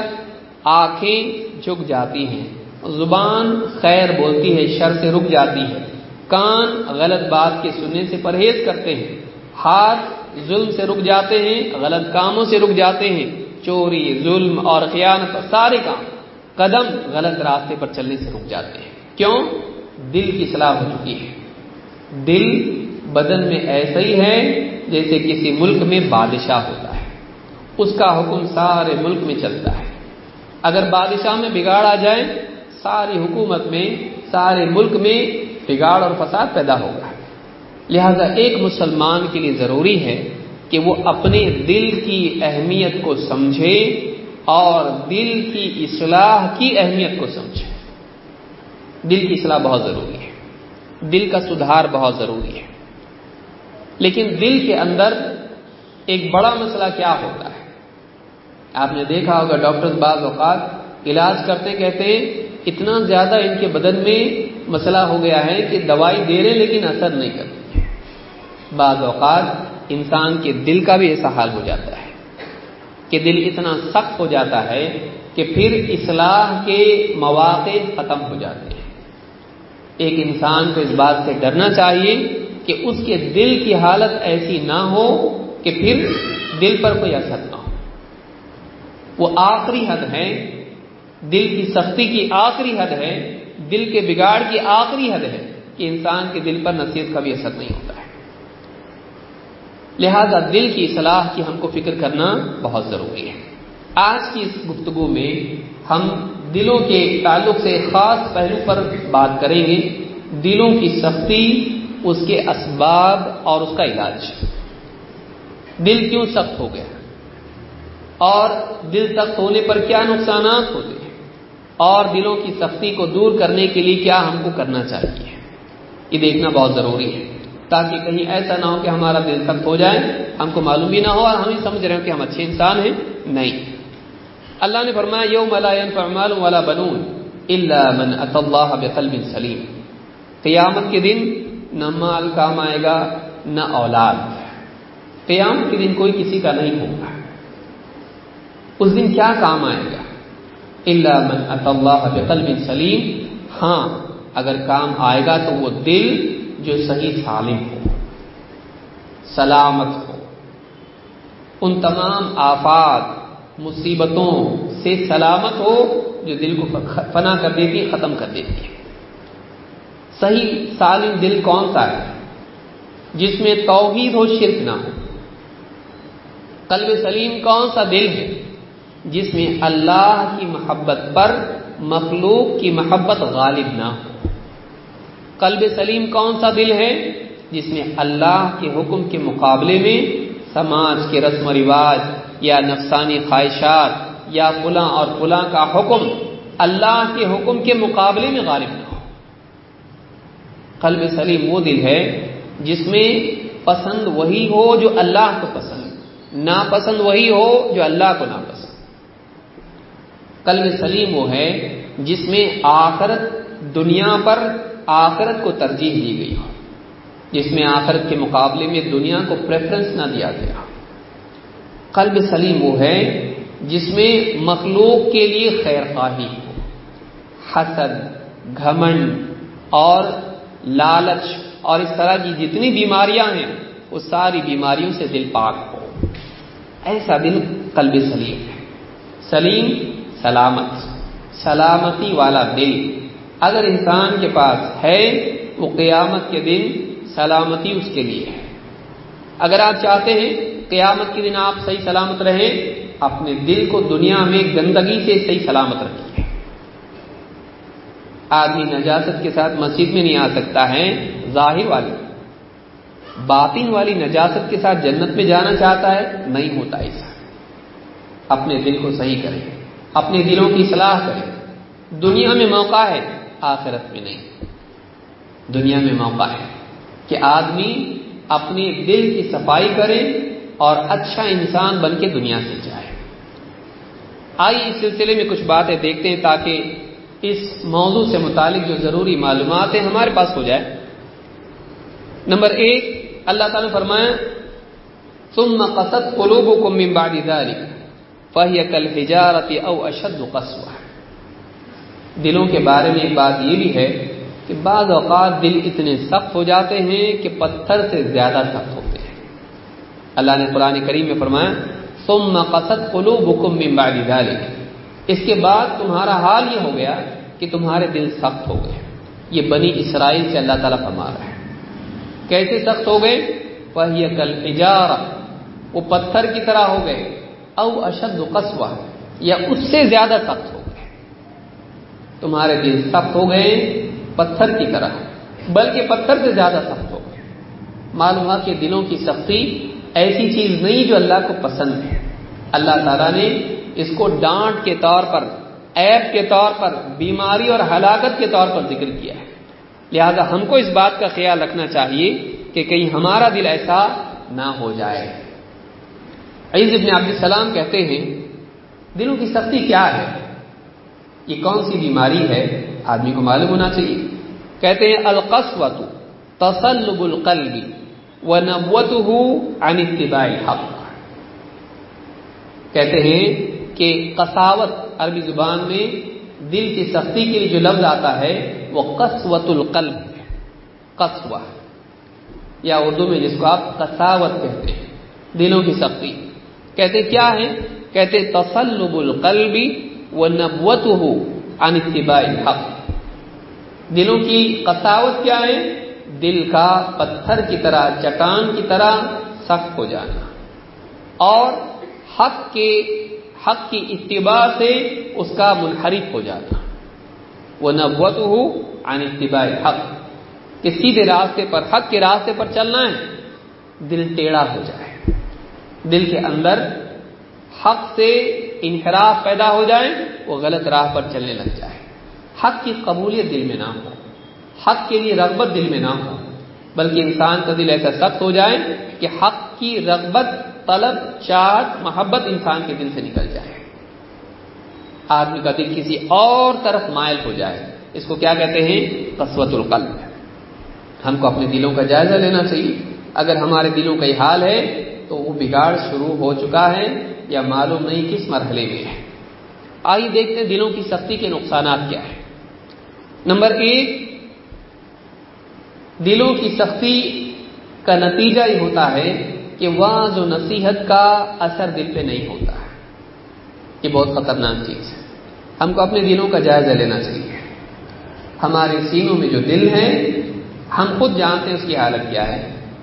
[SPEAKER 1] آنکھیں جھک جاتی ہیں، زبان خیر بولتی ہے، شر سے رک جاتی ہے، کان غلط بات کے سننے سے پرہیز کرتے ہیں، ہاتھ ظلم سے رک جاتے ہیں، غلط کاموں سے رک جاتے ہیں، چوری، ظلم اور خیانت اور سارے کام، قدم غلط راستے پر چلنے سے رک جاتے ہیں۔ کیوں؟ دل کی اصلاح ہو چکی ہے۔ دل بدن میں ایسا ہی ہے جیسے کسی ملک میں بادشاہ ہوتا ہے، اس کا حکم سارے ملک میں چلتا ہے۔ اگر بادشاہ میں بگاڑ آ جائے، ساری حکومت میں، سارے ملک میں بگاڑ اور فساد پیدا ہوگا۔ لہذا ایک مسلمان کے لیے ضروری ہے کہ وہ اپنے دل کی اہمیت کو سمجھے اور دل کی اصلاح کی اہمیت کو سمجھے۔ دل کی اصلاح بہت ضروری ہے، دل کا سدھار بہت ضروری ہے۔ لیکن دل کے اندر ایک بڑا مسئلہ کیا ہوتا ہے؟ آپ نے دیکھا ہوگا ڈاکٹر بعض اوقات علاج کرتے کہتے ہیں اتنا زیادہ ان کے بدن میں مسئلہ ہو گیا ہے کہ دوائی دے رہے لیکن اثر نہیں کرتی ہے۔ بعض اوقات انسان کے دل کا بھی ایسا حال ہو جاتا ہے کہ دل اتنا سخت ہو جاتا ہے کہ پھر اصلاح کے مواقع ختم ہو جاتے ہیں۔ ایک انسان کو اس بات سے ڈرنا چاہیے کہ اس کے دل کی حالت ایسی نہ ہو کہ پھر دل پر کوئی اثر نہ ہو۔ وہ آخری حد ہے، دل کی سختی کی آخری حد ہے، دل کے بگاڑ کی آخری حد ہے کہ انسان کے دل پر نصیحت کا بھی اثر نہیں ہوتا ہے۔ لہذا دل کی اصلاح کی ہم کو فکر کرنا بہت ضروری ہے۔ آج کی اس گفتگو میں ہم دلوں کے تعلق سے خاص پہلو پر بات کریں گے، دلوں کی سختی، اس کے اسباب اور اس کا علاج۔ دل کیوں سخت ہو گیا اور دل سخت ہونے پر کیا نقصانات ہوتے ہیں اور دلوں کی سختی کو دور کرنے کے لیے کیا ہم کو کرنا چاہیے، یہ دیکھنا بہت ضروری ہے تاکہ کہیں ایسا نہ ہو کہ ہمارا دل سخت ہو جائے، ہم کو معلوم بھی نہ ہو اور ہم ہی سمجھ رہے ہوں کہ ہم اچھے انسان ہیں۔ نہیں، اللہ نے فرمایا یوم لا ينفع مال ولا بنون الا من اتى الله بقلب سلیم، قیامت کے دن نہ مال کام آئے گا نہ اولاد، قیامت کے دن کوئی کسی کا نہیں ہوگا۔ اس دن کیا کام آئے گا؟ الا من اتى الله بقلب سلیم، ہاں اگر کام آئے گا تو وہ دل جو صحیح سالم ہو، سلامت ہو، ان تمام آفات مصیبتوں سے سلامت ہو جو دل کو فنا کر دیتی ہے، ختم کر دیتی ہے۔ صحیح سالم دل کون سا ہے؟ جس میں توحید ہو، شرک نہ ہو۔ قلب سلیم کون سا دل ہے؟ جس میں اللہ کی محبت پر مخلوق کی محبت غالب نہ ہو۔ قلب سلیم کون سا دل ہے؟ جس میں اللہ کے حکم کے مقابلے میں سماج کے رسم و رواج یا نفسانی خواہشات یا فلاں اور فلاں کا حکم اللہ کے حکم کے مقابلے میں غالب نہ ہو۔ قلب سلیم وہ دل ہے جس میں پسند وہی ہو جو اللہ کو پسند، ناپسند وہی ہو جو اللہ کو ناپسند۔ قلب سلیم وہ ہے جس میں آخرت دنیا پر آخرت کو ترجیح دی گئی ہو، جس میں آخرت کے مقابلے میں دنیا کو پریفرنس نہ دیا گیا۔ قلب سلیم وہ ہے جس میں مخلوق کے لیے خیر خواہی ہو، حسد، گھمنڈ اور لالچ اور اس طرح کی جتنی بیماریاں ہیں وہ ساری بیماریوں سے دل پاک ہو، ایسا دل قلب سلیم ہے۔ سلیم سلامت، سلامتی والا دل اگر انسان کے پاس ہے وہ قیامت کے دن سلامتی اس کے لیے ہے۔ اگر آپ چاہتے ہیں قیامت کے دن آپ صحیح سلامت رہیں، اپنے دل کو دنیا میں گندگی سے صحیح سلامت رکھیے۔ آدمی نجاست کے ساتھ مسجد میں نہیں آ سکتا ہے، ظاہر والی، باطن والی نجاست کے ساتھ جنت میں جانا چاہتا ہے، نہیں ہوتا ایسا۔ اپنے دل کو صحیح کریں، اپنے دلوں کی اصلاح کریں۔ دنیا میں موقع ہے، آخرت میں نہیں۔ دنیا میں موقع ہے کہ آدمی اپنے دل کی صفائی کرے اور اچھا انسان بن کے دنیا سے جائے۔ آئیے اس سلسلے میں کچھ باتیں دیکھتے ہیں تاکہ اس موضوع سے متعلق جو ضروری معلومات ہیں ہمارے پاس ہو جائے۔ نمبر ایک، اللہ تعالیٰ نے فرمایا ثم قست قلوبكم من بعد ذلك فهي كالحجارة او اشد قسوة۔ دلوں کے بارے میں ایک بات یہ بھی ہے کہ بعض اوقات دل اتنے سخت ہو جاتے ہیں کہ پتھر سے زیادہ سخت ہوتے ہیں۔ اللہ نے قرآن کریم میں فرمایا ثم قست قلوبکم من بعد ذلک، اس کے بعد تمہارا حال یہ ہو گیا کہ تمہارے دل سخت ہو گئے۔ یہ بنی اسرائیل سے اللہ تعالیٰ فرما رہا ہے۔ کیسے سخت ہو گئے؟ فَهِيَ كَالْحِجَارَةِ، وہ پتھر کی طرح ہو گئے، او اشد قسوہ، یا اس سے زیادہ سخت ہو گئے۔ تمہارے دل سخت ہو گئے پتھر کی طرح، بلکہ پتھر سے زیادہ سخت ہو گئے۔ معلوم ہوا کہ دلوں کی سختی ایسی چیز نہیں جو اللہ کو پسند ہے۔ اللہ تعالیٰ نے اس کو ڈانٹ کے طور پر، عیب کے طور پر، بیماری اور ہلاکت کے طور پر ذکر کیا ہے۔ لہذا ہم کو اس بات کا خیال رکھنا چاہیے کہ کہیں ہمارا دل ایسا نہ ہو جائے۔ عیسی ابن عبد السلام کہتے ہیں دلوں کی سختی کیا ہے، یہ کون سی بیماری ہے، آدمی کو معلوم ہونا چاہیے۔ کہتے ہیں القسوۃ تصلب القلب ونبوته عن اتباع الحق، کہتے ہیں کہ قساوت عربی زبان میں دل کی سختی کے لیے جو لفظ آتا ہے وہ قسوۃ القلب ہے، قسوہ، یا اردو میں جس کو آپ قساوت کہتے ہیں، دلوں کی سختی۔ کہتے کیا ہے؟ کہتے تصلب القلب ونبوته عن اتباع الحق، دلوں کی قساوت کیا ہے؟ دل کا پتھر کی طرح، چٹان کی طرح سخت ہو جانا، اور حق کے حق کی اتباع سے اس کا منحرف ہو جانا۔ وَنَبْوَتُهُ عَنِ اتِّبَاعِ الْحَقِّ، کہ سیدھے راستے پر، حق کے راستے پر چلنا ہے، دل ٹیڑھا ہو جائے، دل کے اندر حق سے انحراف پیدا ہو جائے، وہ غلط راہ پر چلنے لگ جائے، حق کی قبولیت دل میں نہ ہو، حق کے لیے رغبت دل میں نہ ہو، بلکہ انسان کا دل ایسا سخت ہو جائے کہ حق کی رغبت، طلب، چاہت، محبت انسان کے دل سے نکل جائے، آدمی کا دل کسی اور طرف مائل ہو جائے۔ اس کو کیا کہتے ہیں؟ قسوۃ القلب۔ ہم کو اپنے دلوں کا جائزہ لینا چاہیے۔ اگر ہمارے دلوں کا یہ حال ہے تو وہ بگاڑ شروع ہو چکا ہے یا معلوم نہیں کس مرحلے میں ہے۔ آئیے دیکھتے ہیں دلوں کی سختی کے نقصانات کیا ہیں۔ نمبر ایک، دلوں کی سختی کا نتیجہ یہ ہوتا ہے کہ وعظ و نصیحت کا اثر دل پہ نہیں ہوتا ہے۔ یہ بہت خطرناک چیز ہے، ہم کو اپنے دلوں کا جائزہ لینا چاہیے۔ ہمارے سینوں میں جو دل ہے ہم خود جانتے ہیں اس کی حالت کیا ہے۔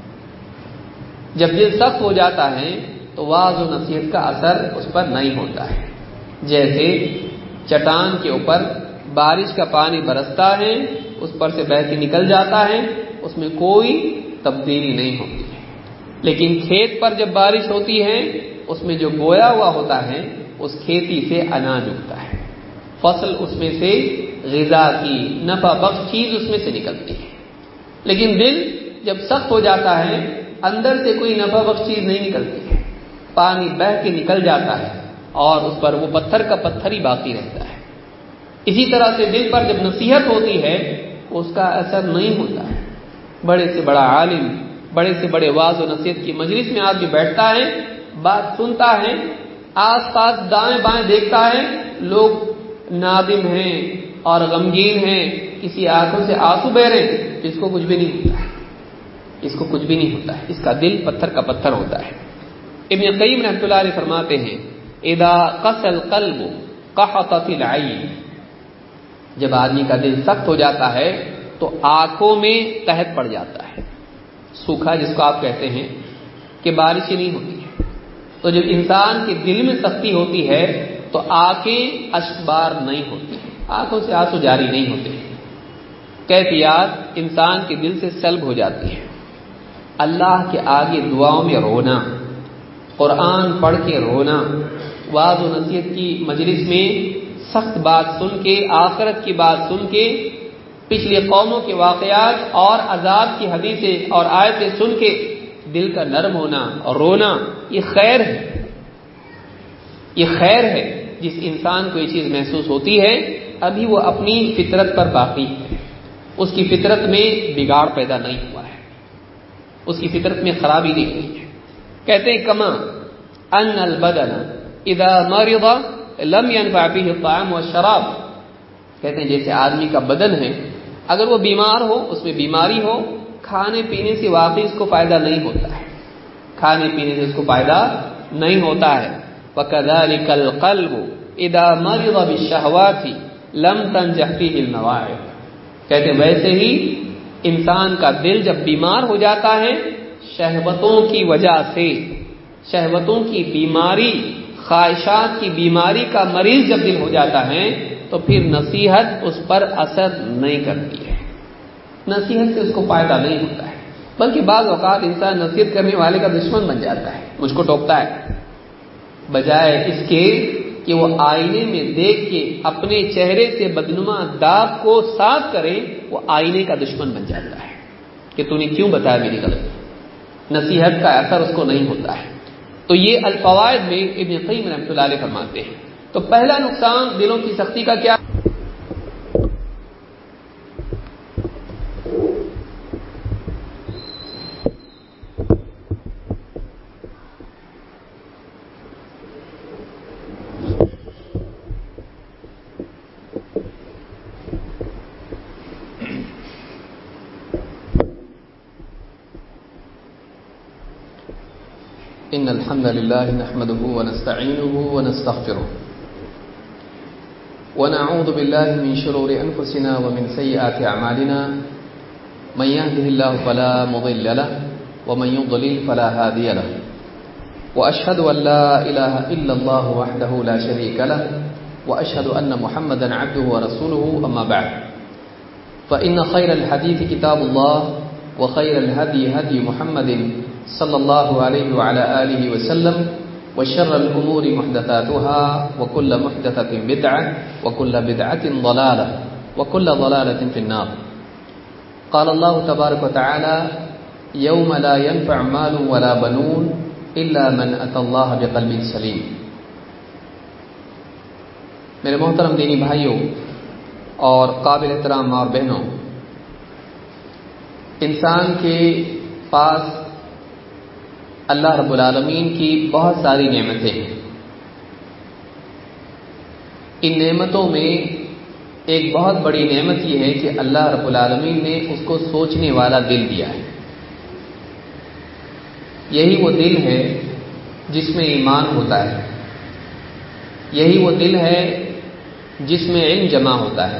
[SPEAKER 1] جب دل سخت ہو جاتا ہے تو وعظ و نصیحت کا اثر اس پر نہیں ہوتا ہے۔ جیسے چٹان کے اوپر بارش کا پانی برستا ہے، اس پر سے بہہ کے نکل جاتا ہے، اس میں کوئی تبدیلی نہیں ہوتی ہے۔ لیکن کھیت پر جب بارش ہوتی ہے، اس میں جو بویا ہوا ہوتا ہے اس کھیتی سے اناج اگتا ہے، فصل اس میں سے غذا کی نفع بخش چیز اس میں سے نکلتی ہے۔ لیکن دل جب سخت ہو جاتا ہے اندر سے کوئی نفع بخش چیز نہیں نکلتی ہے، پانی بہہ کے نکل جاتا ہے اور اس پر وہ پتھر کا پتھر ہی باقی رہتا ہے۔ اسی طرح سے دل پر جب نصیحت ہوتی ہے اس کا اثر نہیں ہوتا ہے۔ بڑے سے بڑا عالم، بڑے سے بڑے وعظ و نصیحت کی مجلس میں آدمی بیٹھتا ہے، بات سنتا ہے، آس پاس دائیں بائیں دیکھتا ہے، لوگ نادم ہیں اور غمگین ہیں، کسی آنکھوں سے آنسو بہ رہے ہیں، اس کو کچھ بھی نہیں ہوتا ہے، اس کو کچھ بھی نہیں ہوتا ہے، اس کا دل پتھر کا پتھر ہوتا ہے۔ ابن قیم رحمۃ اللہ علیہ فرماتے ہیں اذا قسى القلب قحطت العين، جب آدمی کا دل سخت ہو جاتا ہے تو آنکھوں میں قحط پڑ جاتا ہے، سوکھا جس کو آپ کہتے ہیں کہ بارش ہی نہیں ہوتی ہے۔ تو جب انسان کے دل میں سختی ہوتی ہے تو آنکھیں اشبار نہیں ہوتی ہیں، آنکھوں سے آنسو جاری نہیں ہوتے ہیں، کیفیات انسان کے دل سے سلب ہو جاتی ہے۔ اللہ کے آگے دعاؤں میں رونا، قرآن پڑھ کے رونا، وعظ و نصیحت کی مجلس میں سخت بات سن کے، آخرت کی بات سن کے، پچھلی قوموں کے واقعات اور عذاب کی حدیثیں اور آیتیں سن کے دل کا نرم ہونا اور رونا، یہ خیر ہے، یہ خیر ہے۔ جس انسان کو یہ چیز محسوس ہوتی ہے ابھی وہ اپنی فطرت پر باقی ہے، اس کی فطرت میں بگاڑ پیدا نہیں ہوا ہے، اس کی فطرت میں خرابی نہیں ہوئی ہے۔ کہتے ہیں کما ان البدن اذا مرض لم ينفع به الطعام والشراب، کہتے ہیں جیسے آدمی کا بدن ہے اگر وہ بیمار ہو، اس میں بیماری ہو، کھانے پینے سے واقعی اس کو فائدہ نہیں ہوتا ہے، کھانے پینے سے اس کو فائدہ نہیں ہوتا ہے۔ وَكَذَلِكَ الْقَلْبُ إِذَا مَرِضَ بِالشَّهْوَاتِ لَمْ تَنْجَحْ فِيهِ الْمَوَاعِظُ، کہتے ویسے ہی انسان کا دل جب بیمار ہو جاتا ہے شہوتوں کی وجہ سے، شہوتوں کی بیماری، خواہشات کی بیماری کا مریض جب دل ہو جاتا ہے تو پھر نصیحت اس پر اثر نہیں کرتی ہے، نصیحت سے اس کو فائدہ نہیں ہوتا ہے، بلکہ بعض اوقات انسان نصیحت کرنے والے کا دشمن بن جاتا ہے، مجھ کو ٹوکتا ہے، بجائے اس کے کہ وہ آئینے میں دیکھ کے اپنے چہرے سے بدنما داغ کو صاف کرے، وہ آئینے کا دشمن بن جاتا ہے کہ تو نے کیوں بتایا میری غلطی، نصیحت کا اثر اس کو نہیں ہوتا ہے۔ تو یہ الفوائد میں ابن قیم رحمۃ اللہ علیہ فرماتے ہیں۔ تو پہلا نقصان دلوں کی سختی کا کیا؟ إن الحمد لله نحمده ونستعينه ونستغفره ونعوذ بالله من شرور أنفسنا ومن سيئات أعمالنا، من يهده الله فلا مضل له ومن يضلل فلا هادي له، وأشهد أن لا إله إلا الله وحده لا شريك له، وأشهد أن محمدا عبده ورسوله، أما بعد، فإن خير الحديث كتاب الله، وخير الهدي هدي محمد صلی اللہ علیہ وعلى آلہ وسلم، وشر الأمور محدثاتها، وكل محدثة بدعة، وكل بدعة ضلالة، وكل ضلالة في النار۔ قال الله تبارك وتعالى: يوم لا ينفع مال ولا بنون إلا من أتى الله بقلب سليم۔ میرے محترم دینی بھائیوں اور قابل احترام ماں اور بہنوں، انسان کے پاس اللہ رب العالمین کی بہت ساری نعمتیں ہیں۔ ان نعمتوں میں ایک بہت بڑی نعمت یہ ہے کہ اللہ رب العالمین نے اس کو سوچنے والا دل دیا ہے۔ یہی وہ دل ہے جس میں ایمان ہوتا ہے، یہی وہ دل ہے جس میں علم جمع ہوتا ہے،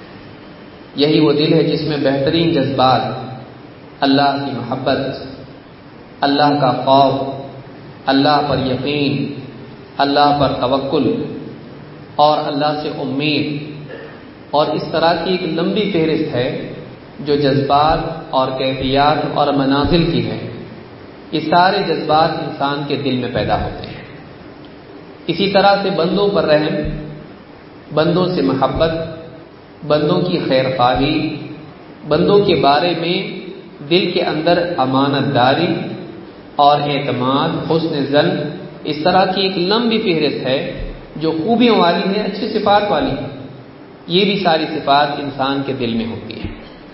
[SPEAKER 1] یہی وہ دل ہے جس میں بہترین جذبات، اللہ کی محبت، اللہ کا خوف، اللہ پر یقین، اللہ پر توکل اور اللہ سے امید اور اس طرح کی ایک لمبی فہرست ہے جو جذبات اور کیفیات اور منازل کی ہے۔ یہ سارے جذبات انسان کے دل میں پیدا ہوتے ہیں۔ اسی طرح سے بندوں پر رحم، بندوں سے محبت، بندوں کی خیر خواہی، بندوں کے بارے میں دل کے اندر امانت داری اور اعتماد، حسن ظن، اس طرح کی ایک لمبی فہرست ہے جو خوبیوں والی ہے، اچھی صفات والی ہے۔ یہ بھی ساری صفات انسان کے دل میں ہوتی ہیں۔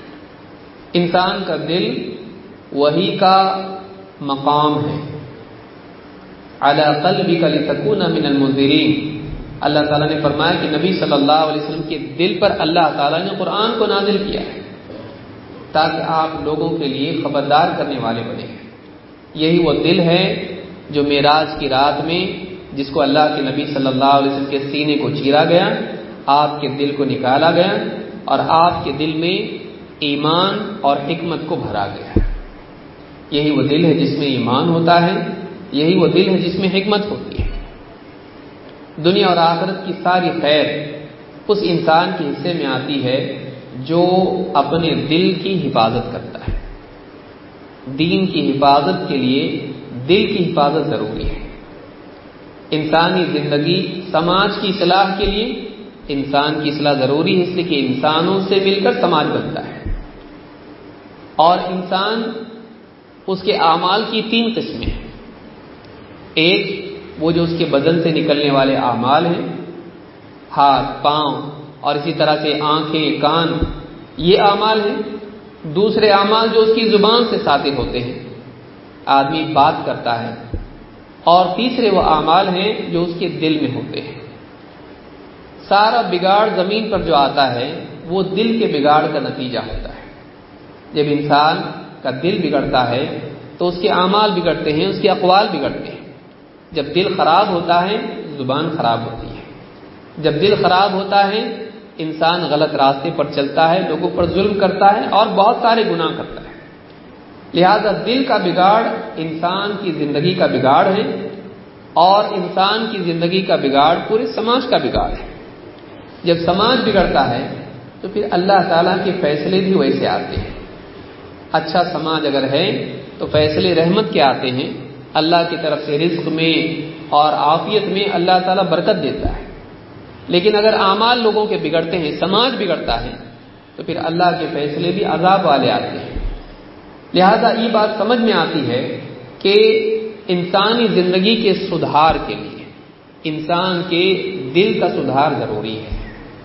[SPEAKER 1] انسان کا دل وحی کا مقام ہے۔ علی قلبک لتکون من المنذرین، اللہ تعالیٰ نے فرمایا کہ نبی صلی اللہ علیہ وسلم کے دل پر اللہ تعالیٰ نے قرآن کو نازل کیا ہے تاکہ آپ لوگوں کے لیے خبردار کرنے والے بنے۔ یہی وہ دل ہے جو معراج کی رات میں جس کو اللہ کے نبی صلی اللہ علیہ وسلم کے سینے کو چیرا گیا، آپ کے دل کو نکالا گیا اور آپ کے دل میں ایمان اور حکمت کو بھرا گیا۔ یہی وہ دل ہے جس میں ایمان ہوتا ہے، یہی وہ دل ہے جس میں حکمت ہوتی ہے۔ دنیا اور آخرت کی ساری خیر اس انسان کے حصے میں آتی ہے جو اپنے دل کی حفاظت کرتا ہے۔ دین کی حفاظت کے لیے دل کی حفاظت ضروری ہے۔ انسانی زندگی، سماج کی اصلاح کے لیے انسان کی اصلاح ضروری ہے، اس لیے کہ انسانوں سے مل کر سماج بنتا ہے۔ اور انسان، اس کے اعمال کی تین قسمیں ہیں۔ ایک وہ جو اس کے بدن سے نکلنے والے اعمال ہیں، ہاتھ، پاؤں اور اسی طرح سے آنکھیں، کان، یہ اعمال ہیں۔ دوسرے اعمال جو اس کی زبان سے صادر ہوتے ہیں، آدمی بات کرتا ہے۔ اور تیسرے وہ اعمال ہیں جو اس کے دل میں ہوتے ہیں۔ سارا بگاڑ زمین پر جو آتا ہے وہ دل کے بگاڑ کا نتیجہ ہوتا ہے۔ جب انسان کا دل بگڑتا ہے تو اس کے اعمال بگڑتے ہیں، اس کے اقوال بگڑتے ہیں۔ جب دل خراب ہوتا ہے زبان خراب ہوتی ہے، جب دل خراب ہوتا ہے انسان غلط راستے پر چلتا ہے، لوگوں پر ظلم کرتا ہے اور بہت سارے گناہ کرتا ہے۔ لہذا دل کا بگاڑ انسان کی زندگی کا بگاڑ ہے، اور انسان کی زندگی کا بگاڑ پورے سماج کا بگاڑ ہے۔ جب سماج بگڑتا ہے تو پھر اللہ تعالیٰ کے فیصلے بھی ویسے آتے ہیں۔ اچھا سماج اگر ہے تو فیصلے رحمت کے آتے ہیں، اللہ کی طرف سے رزق میں اور عافیت میں اللہ تعالیٰ برکت دیتا ہے۔ لیکن اگر اعمال لوگوں کے بگڑتے ہیں، سماج بگڑتا ہے، تو پھر اللہ کے فیصلے بھی عذاب والے آتے ہیں۔ لہذا یہ بات سمجھ میں آتی ہے کہ انسانی زندگی کے سدھار کے لیے انسان کے دل کا سدھار ضروری ہے۔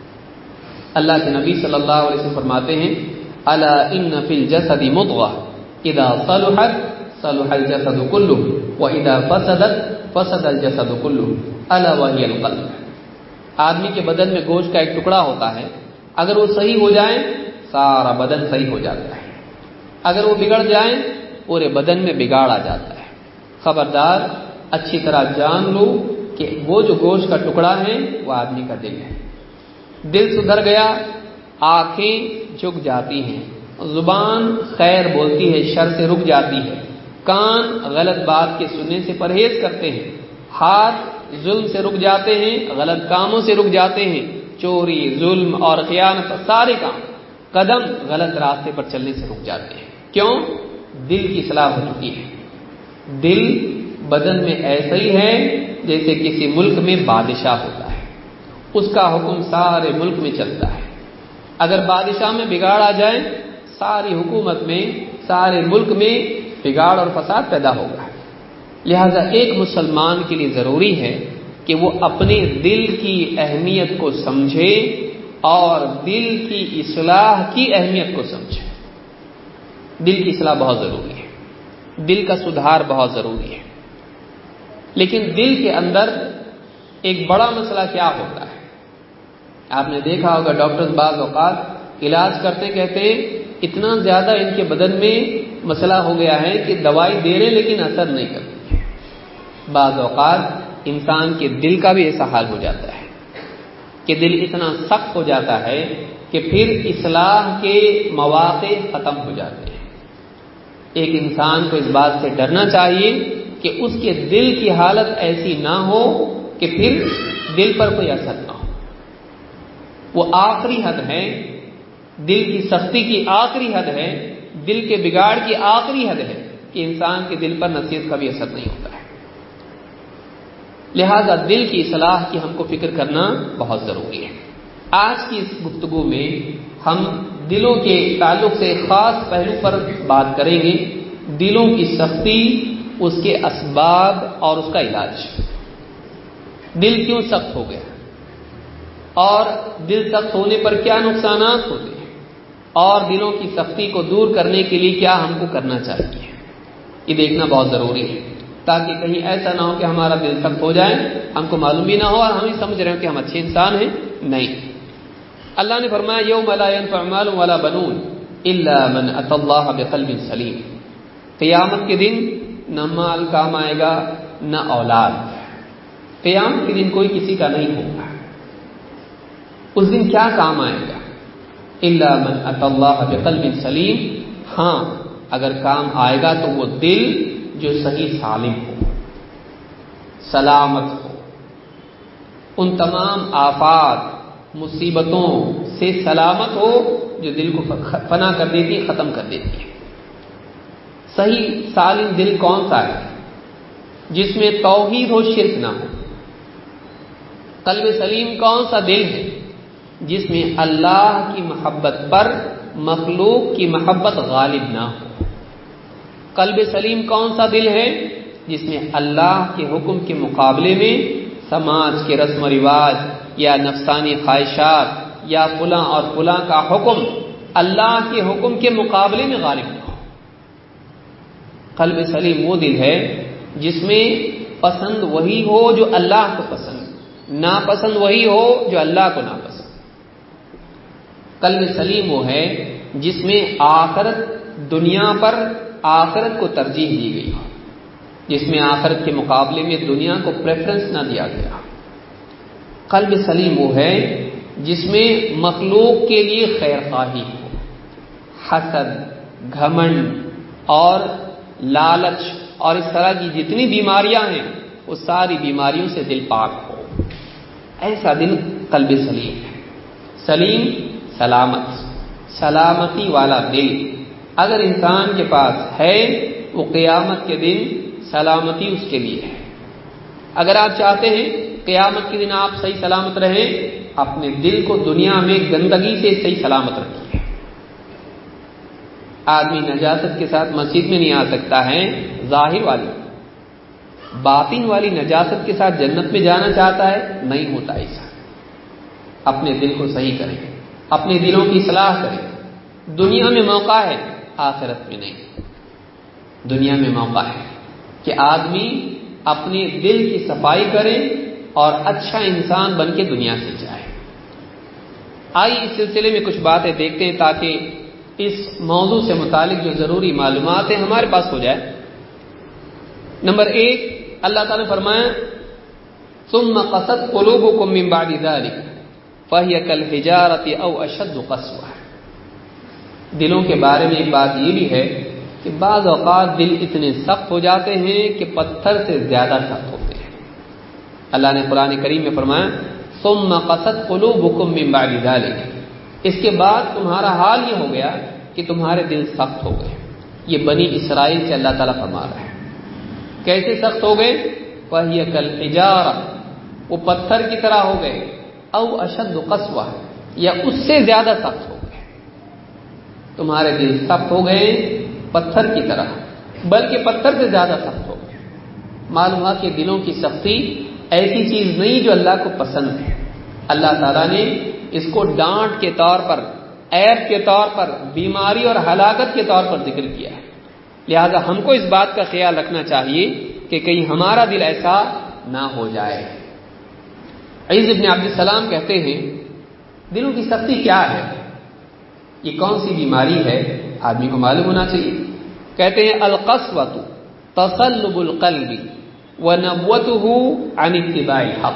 [SPEAKER 1] اللہ کے نبی صلی اللہ علیہ وسلم فرماتے ہیں الا ان فی الجسد مضغہ اذا صلحت صلح الجسد كله واذا فسدت فسد الجسد كله الا وهي القلب۔ آدمی کے بدن میں گوشت کا ایک ٹکڑا ہوتا ہے، اگر وہ صحیح ہو جائے سارا بدن صحیح ہو جاتا ہے، اگر وہ بگڑ جائے پورے بدن میں بگاڑ آ جاتا ہے۔ خبردار اچھی طرح جان لو کہ وہ جو گوشت کا ٹکڑا ہے وہ آدمی کا دل ہے۔ دل سدھر گیا، آنکھیں جھک جاتی ہیں، زبان خیر بولتی ہے، شر سے رک جاتی ہے، کان غلط بات کے سننے سے پرہیز کرتے ہیں، ہاتھ ظلم سے رک جاتے ہیں، غلط کاموں سے رک جاتے ہیں، چوری، ظلم اور خیانت سارے کام، قدم غلط راستے پر چلنے سے رک جاتے ہیں۔ کیوں؟ دل کی اصلاح ہو چکی ہے۔ دل بدن میں ایسا ہی ہے جیسے کسی ملک میں بادشاہ ہوتا ہے، اس کا حکم سارے ملک میں چلتا ہے۔ اگر بادشاہ میں بگاڑ آ جائے ساری حکومت میں، سارے ملک میں بگاڑ اور فساد پیدا ہوگا۔ لہذا ایک مسلمان کے لیے ضروری ہے کہ وہ اپنے دل کی اہمیت کو سمجھے اور دل کی اصلاح کی اہمیت کو سمجھے۔ دل کی اصلاح بہت ضروری ہے، دل کا سدھار بہت ضروری ہے۔ لیکن دل کے اندر ایک بڑا مسئلہ کیا ہوتا ہے؟ آپ نے دیکھا ہوگا ڈاکٹر بعض اوقات علاج کرتے کہتے اتنا زیادہ ان کے بدن میں مسئلہ ہو گیا ہے کہ دوائی دے رہے لیکن اثر نہیں کرتی ہے۔ بعض اوقات انسان کے دل کا بھی ایسا حال ہو جاتا ہے کہ دل اتنا سخت ہو جاتا ہے کہ پھر اصلاح کے مواقع ختم ہو جاتے ہیں۔ ایک انسان کو اس بات سے ڈرنا چاہیے کہ اس کے دل کی حالت ایسی نہ ہو کہ پھر دل پر کوئی اثر نہ ہو۔ وہ آخری حد ہے، دل کی سختی کی آخری حد ہے، دل کے بگاڑ کی آخری حد ہے کہ انسان کے دل پر نصیحت کا بھی اثر نہیں ہوتا ہے۔ لہذا دل کی اصلاح کی ہم کو فکر کرنا بہت ضروری ہے۔ آج کی اس گفتگو میں ہم دلوں کے تعلق سے خاص پہلو پر بات کریں گے، دلوں کی سختی، اس کے اسباب اور اس کا علاج۔ دل کیوں سخت ہو گیا اور دل سخت ہونے پر کیا نقصانات ہوتے ہیں، اور دلوں کی سختی کو دور کرنے کے لیے کیا ہم کو کرنا چاہیے، یہ دیکھنا بہت ضروری ہے، تاکہ کہیں ایسا نہ ہو کہ ہمارا دل سخت ہو جائے، ہم کو معلوم بھی نہ ہو اور ہم ہی سمجھ رہے ہو کہ ہم اچھے انسان ہیں۔ نہیں، اللہ نے فرمایا یوم لا ينفع مال ولا بنون الا من اتى الله بقلب سلیم۔ قیامت کے دن نہ مال کام آئے گا نہ اولاد، قیامت کے دن کوئی کسی کا نہیں ہوگا۔ اس دن کیا کام آئے گا؟ الا من اتى الله بقلب سلیم، ہاں اگر کام آئے گا تو وہ دل جو صحیح سالم ہو، سلامت ہو، ان تمام آفات مصیبتوں سے سلامت ہو جو دل کو فنا کر دیتی ہے، ختم کر دیتی ہے۔ صحیح سالم دل کون سا ہے؟ جس میں توحید ہو، شرک نہ ہو۔ قلب سلیم کون سا دل ہے؟ جس میں اللہ کی محبت پر مخلوق کی محبت غالب نہ ہو۔ قلب سلیم کون سا دل ہے؟ جس میں اللہ کے حکم کے مقابلے میں سماج کے رسم و رواج یا نفسانی خواہشات یا فلاں اور فلاں کا حکم اللہ کے حکم کے مقابلے میں غالب نہ ہو۔ قلب سلیم وہ دل ہے جس میں پسند وہی ہو جو اللہ کو پسند، ناپسند وہی ہو جو اللہ کو ناپسند۔ قلب سلیم وہ ہے جس میں آخرت دنیا پر آخرت کو ترجیح دی گئی ہو، جس میں آخرت کے مقابلے میں دنیا کو پریفرنس نہ دیا گیا۔ قلب سلیم وہ ہے جس میں مخلوق کے لیے خیر خواہی ہو، حسد، گھمنڈ اور لالچ اور اس طرح کی جتنی بیماریاں ہیں وہ ساری بیماریوں سے دل پاک ہو، ایسا دل قلب سلیم ہے۔ سلیم سلامت، سلامتی والا دل اگر انسان کے پاس ہے وہ قیامت کے دن سلامتی اس کے لیے ہے۔ اگر آپ چاہتے ہیں قیامت کے دن آپ صحیح سلامت رہیں، اپنے دل کو دنیا میں گندگی سے صحیح سلامت رکھیے۔ آدمی نجاست کے ساتھ مسجد میں نہیں آ سکتا ہے، ظاہر والی، باطن والی نجاست کے ساتھ جنت میں جانا چاہتا ہے، نہیں ہوتا ایسا۔ اپنے دل کو صحیح کریں، اپنے دلوں کی اصلاح کریں۔ دنیا میں موقع ہے، آخرت میں نہیں۔ دنیا میں موقع ہے کہ آدمی اپنے دل کی صفائی کرے اور اچھا انسان بن کے دنیا سے جائے۔ آئیے اس سلسلے میں کچھ باتیں دیکھتے ہیں تاکہ اس موضوع سے متعلق جو ضروری معلومات ہیں ہمارے پاس ہو جائے۔ نمبر ایک، اللہ تعالیٰ نے فرمایا ثم قست قلوبکم من بعد ذلک فہی کالحجارۃ او اشد قسوہ۔ دلوں کے بارے میں ایک بات یہ بھی ہے کہ بعض اوقات دل اتنے سخت ہو جاتے ہیں کہ پتھر سے زیادہ سخت ہوتے ہیں۔ اللہ نے قرآن کریم میں فرمایا ثم قست قلوبکم من بعد ذلک، اس کے بعد تمہارا حال یہ ہو گیا کہ تمہارے دل سخت ہو گئے۔ یہ بنی اسرائیل سے اللہ تعالیٰ فرما رہا ہے۔ کیسے سخت ہو گئے؟ فہی کالحجارۃ، وہ پتھر کی طرح ہو گئے، او اشد قسوہ، یا اس سے زیادہ سخت ہو گئے۔ تمہارے دل سخت ہو گئے پتھر کی طرح، بلکہ پتھر سے زیادہ سخت ہو گئے۔ معلوم ہوا کہ دلوں کی سختی ایسی چیز نہیں جو اللہ کو پسند ہے۔ اللہ تعالیٰ نے اس کو ڈانٹ کے طور پر، عیب کے طور پر، بیماری اور ہلاکت کے طور پر ذکر کیا ہے۔ لہذا ہم کو اس بات کا خیال رکھنا چاہیے کہ کہیں ہمارا دل ایسا نہ ہو جائے۔ عیسی ابن عبد السلام کہتے ہیں دلوں کی سختی کیا ہے، یہ کون سی بیماری ہے، آدمی کو معلوم ہونا چاہیے۔ کہتے ہیں القسوۃ تصلب القلب ونبوته عن اتباع الحق۔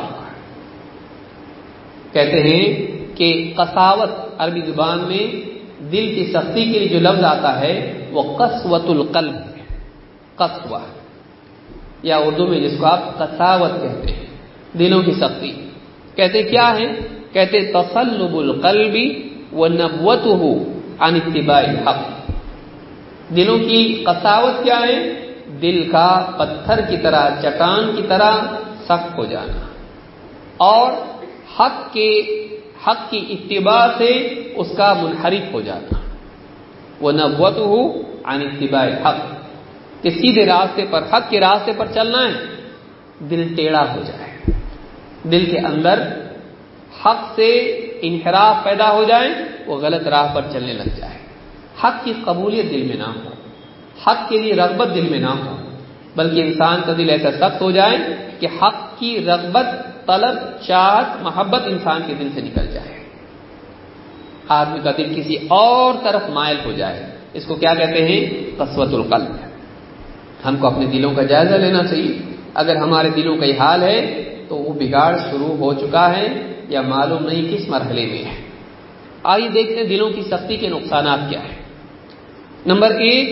[SPEAKER 1] کہتے ہیں کہ قساوت عربی زبان میں دل کی سختی کے لیے جو لفظ آتا ہے وہ قسوۃ القلب، قسوہ، یا اردو میں جس کو آپ قساوت کہتے ہیں، دلوں کی سختی۔ کہتے کیا ہے؟ کہتے تصلب القلب ونبوته عن اتباع الحق۔ دلوں کی قساوت کیا ہے؟ دل کا پتھر کی طرح، چٹان کی طرح سخت ہو جانا اور حق کے حق کی اتباع سے اس کا منحرف ہو جاتا۔ وَنَبْوَتُهُ عَنِ اتِّبَاعِ الْحَقِّ، کہ سیدھے راستے پر، حق کے راستے پر چلنا ہے، دل ٹیڑھا ہو جائے، دل کے اندر حق سے انحراف پیدا ہو جائے، وہ غلط راہ پر چلنے لگ جائے، حق کی قبولیت دل میں نہ ہو، حق کے لیے رغبت دل میں نہ ہو، بلکہ انسان کا دل ایسا سخت ہو جائے کہ حق کی رغبت، طلب، چاہت، محبت انسان کے دل سے نکل جائے، آدمی کا دل کسی اور طرف مائل ہو جائے۔ اس کو کیا کہتے ہیں؟ قسوۃ القلب۔ ہم کو اپنے دلوں کا جائزہ لینا چاہیے۔ اگر ہمارے دلوں کا یہ حال ہے تو وہ بگاڑ شروع ہو چکا ہے یا معلوم نہیں کس مرحلے میں ہے۔ آئیے دیکھتے ہیں دلوں کی سختی کے نقصانات کیا ہیں۔ نمبر ایک،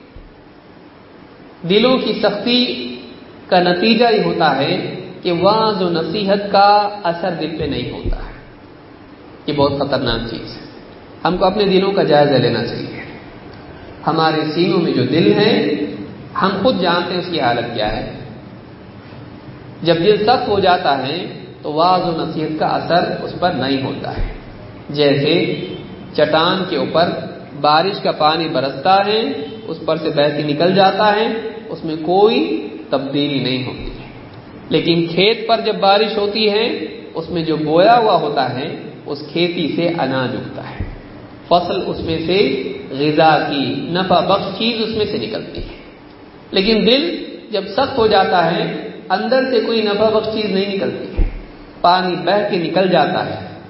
[SPEAKER 1] دلوں کی سختی کا نتیجہ یہ ہوتا ہے کہ وعظ و نصیحت کا اثر دل پہ نہیں ہوتا ہے۔ یہ بہت خطرناک چیز ہے، ہم کو اپنے دلوں کا جائزہ لینا چاہیے۔ ہمارے سینوں میں جو دل ہے ہم خود جانتے ہیں اس کی حالت کیا ہے۔ جب دل سخت ہو جاتا ہے تو وعظ و نصیحت کا اثر اس پر نہیں ہوتا ہے۔ جیسے چٹان کے اوپر بارش کا پانی برستا ہے، اس پر سے بہہ کے نکل جاتا ہے، اس میں کوئی تبدیلی نہیں ہوتی ہے۔ لیکن کھیت پر جب بارش ہوتی ہے، اس میں جو بویا ہوا ہوتا ہے اس کھیتی سے اناج اگتا ہے، فصل اس میں سے غذا کی نفع بخش چیز اس میں سے نکلتی ہے۔ لیکن دل جب سخت ہو جاتا ہے اندر سے کوئی نفع بخش چیز نہیں نکلتی ہے، پانی بہہ کے نکل جاتا ہے،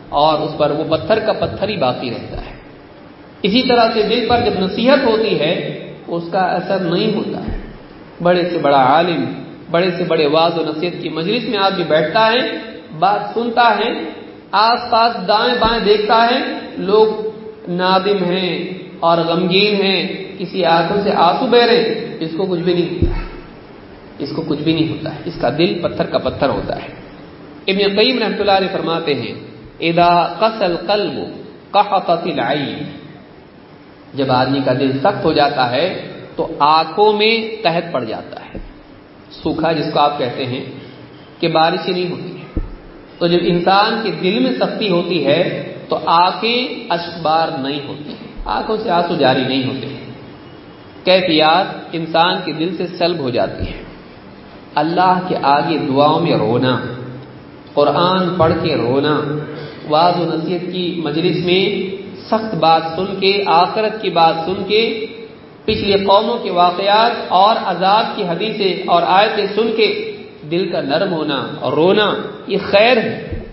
[SPEAKER 1] اور اس پر وہ پتھر کا پتھر ہی باقی رہتا ہے۔ اسی طرح سے دل پر جب نصیحت ہوتی ہے اس کا اثر نہیں ہوتا ہے۔ بڑے سے بڑا عالم، بڑے سے بڑے واعظ و نصیحت کی مجلس میں آدمی بیٹھتا ہے، بات سنتا ہے، آس پاس دائیں بائیں دیکھتا ہے، لوگ نادم ہیں اور غمگین ہیں، کسی آنکھوں سے آنسو بہ رہے ہیں، اس کو کچھ بھی نہیں ہوتا ہے، اس کو کچھ بھی نہیں ہوتا ہے، اس کا دل پتھر کا پتھر ہوتا ہے۔ ابن قیم رحمۃ اللہ علیہ فرماتے ہیں اذا قسى القلب قحطت العين، جب آدمی کا دل سخت ہو جاتا ہے تو آنکھوں میں قحط پڑ جاتا ہے، سوکھا جس کو آپ کہتے ہیں کہ بارش ہی نہیں ہوتی ہے۔ تو جب انسان کے دل میں سختی ہوتی ہے تو آنکھیں اشکبار نہیں ہوتی ہیں، آنکھوں سے آنسو جاری نہیں ہوتے ہیں، کیفیات انسان کے دل سے سلب ہو جاتی ہے۔ اللہ کے آگے دعاؤں میں رونا، قرآن پڑھ کے رونا، واعظ و نصیحت کی مجلس میں سخت بات سن کے، آخرت کی بات سن کے، پچھلی قوموں کے واقعات اور عذاب کی حدیثیں اور آیتیں سن کے دل کا نرم ہونا اور رونا، یہ خیر ہے،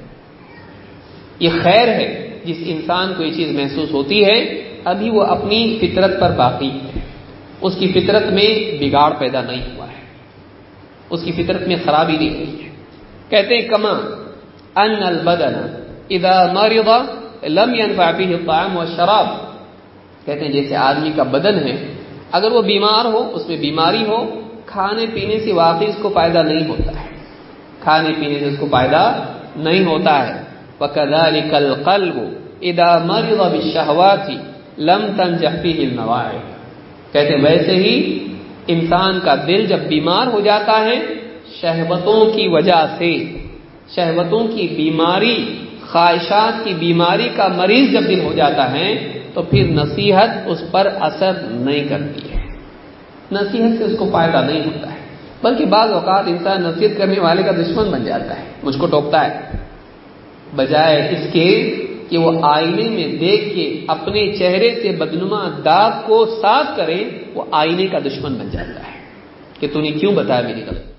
[SPEAKER 1] یہ خیر ہے۔ جس انسان کو یہ چیز محسوس ہوتی ہے ابھی وہ اپنی فطرت پر باقی ہے، اس کی فطرت میں بگاڑ پیدا نہیں ہوا ہے، اس کی فطرت میں خرابی نہیں ہوئی ہے۔ کہتے ہیں کما ان البدن اذا مرض لم ينفع فيه الطعام والشراب، کہتے ہیں جیسے آدمی کا بدن ہے، اگر وہ بیمار ہو، اس میں بیماری ہو، کھانے پینے سے واقعی اس کو فائدہ نہیں ہوتا ہے، کھانے پینے سے اس کو فائدہ نہیں ہوتا ہے۔ وَكَذَلِكَ الْقَلْبُ اِذَا مَرِضَ بِالشَّهْوَاتِ لَمْ تَنْجَحْ فِيهِ النَّوَائِحُ، کہتے ہیں ویسے ہی انسان کا دل جب بیمار ہو جاتا ہے شہوتوں کی وجہ سے، شہوتوں کی بیماری، خواہشات کی بیماری کا مریض جب دل ہو جاتا ہے تو پھر نصیحت اس پر اثر نہیں کرتی ہے، نصیحت سے اس کو فائدہ نہیں ہوتا ہے، بلکہ بعض اوقات انسان نصیحت کرنے والے کا دشمن بن جاتا ہے، مجھ کو ٹوکتا ہے، بجائے اس کے کہ وہ آئینے میں دیکھ کے اپنے چہرے سے بدنما داغ کو صاف کرے، وہ آئینے کا دشمن بن جاتا ہے کہ تو نے کیوں بتایا میری غلطی۔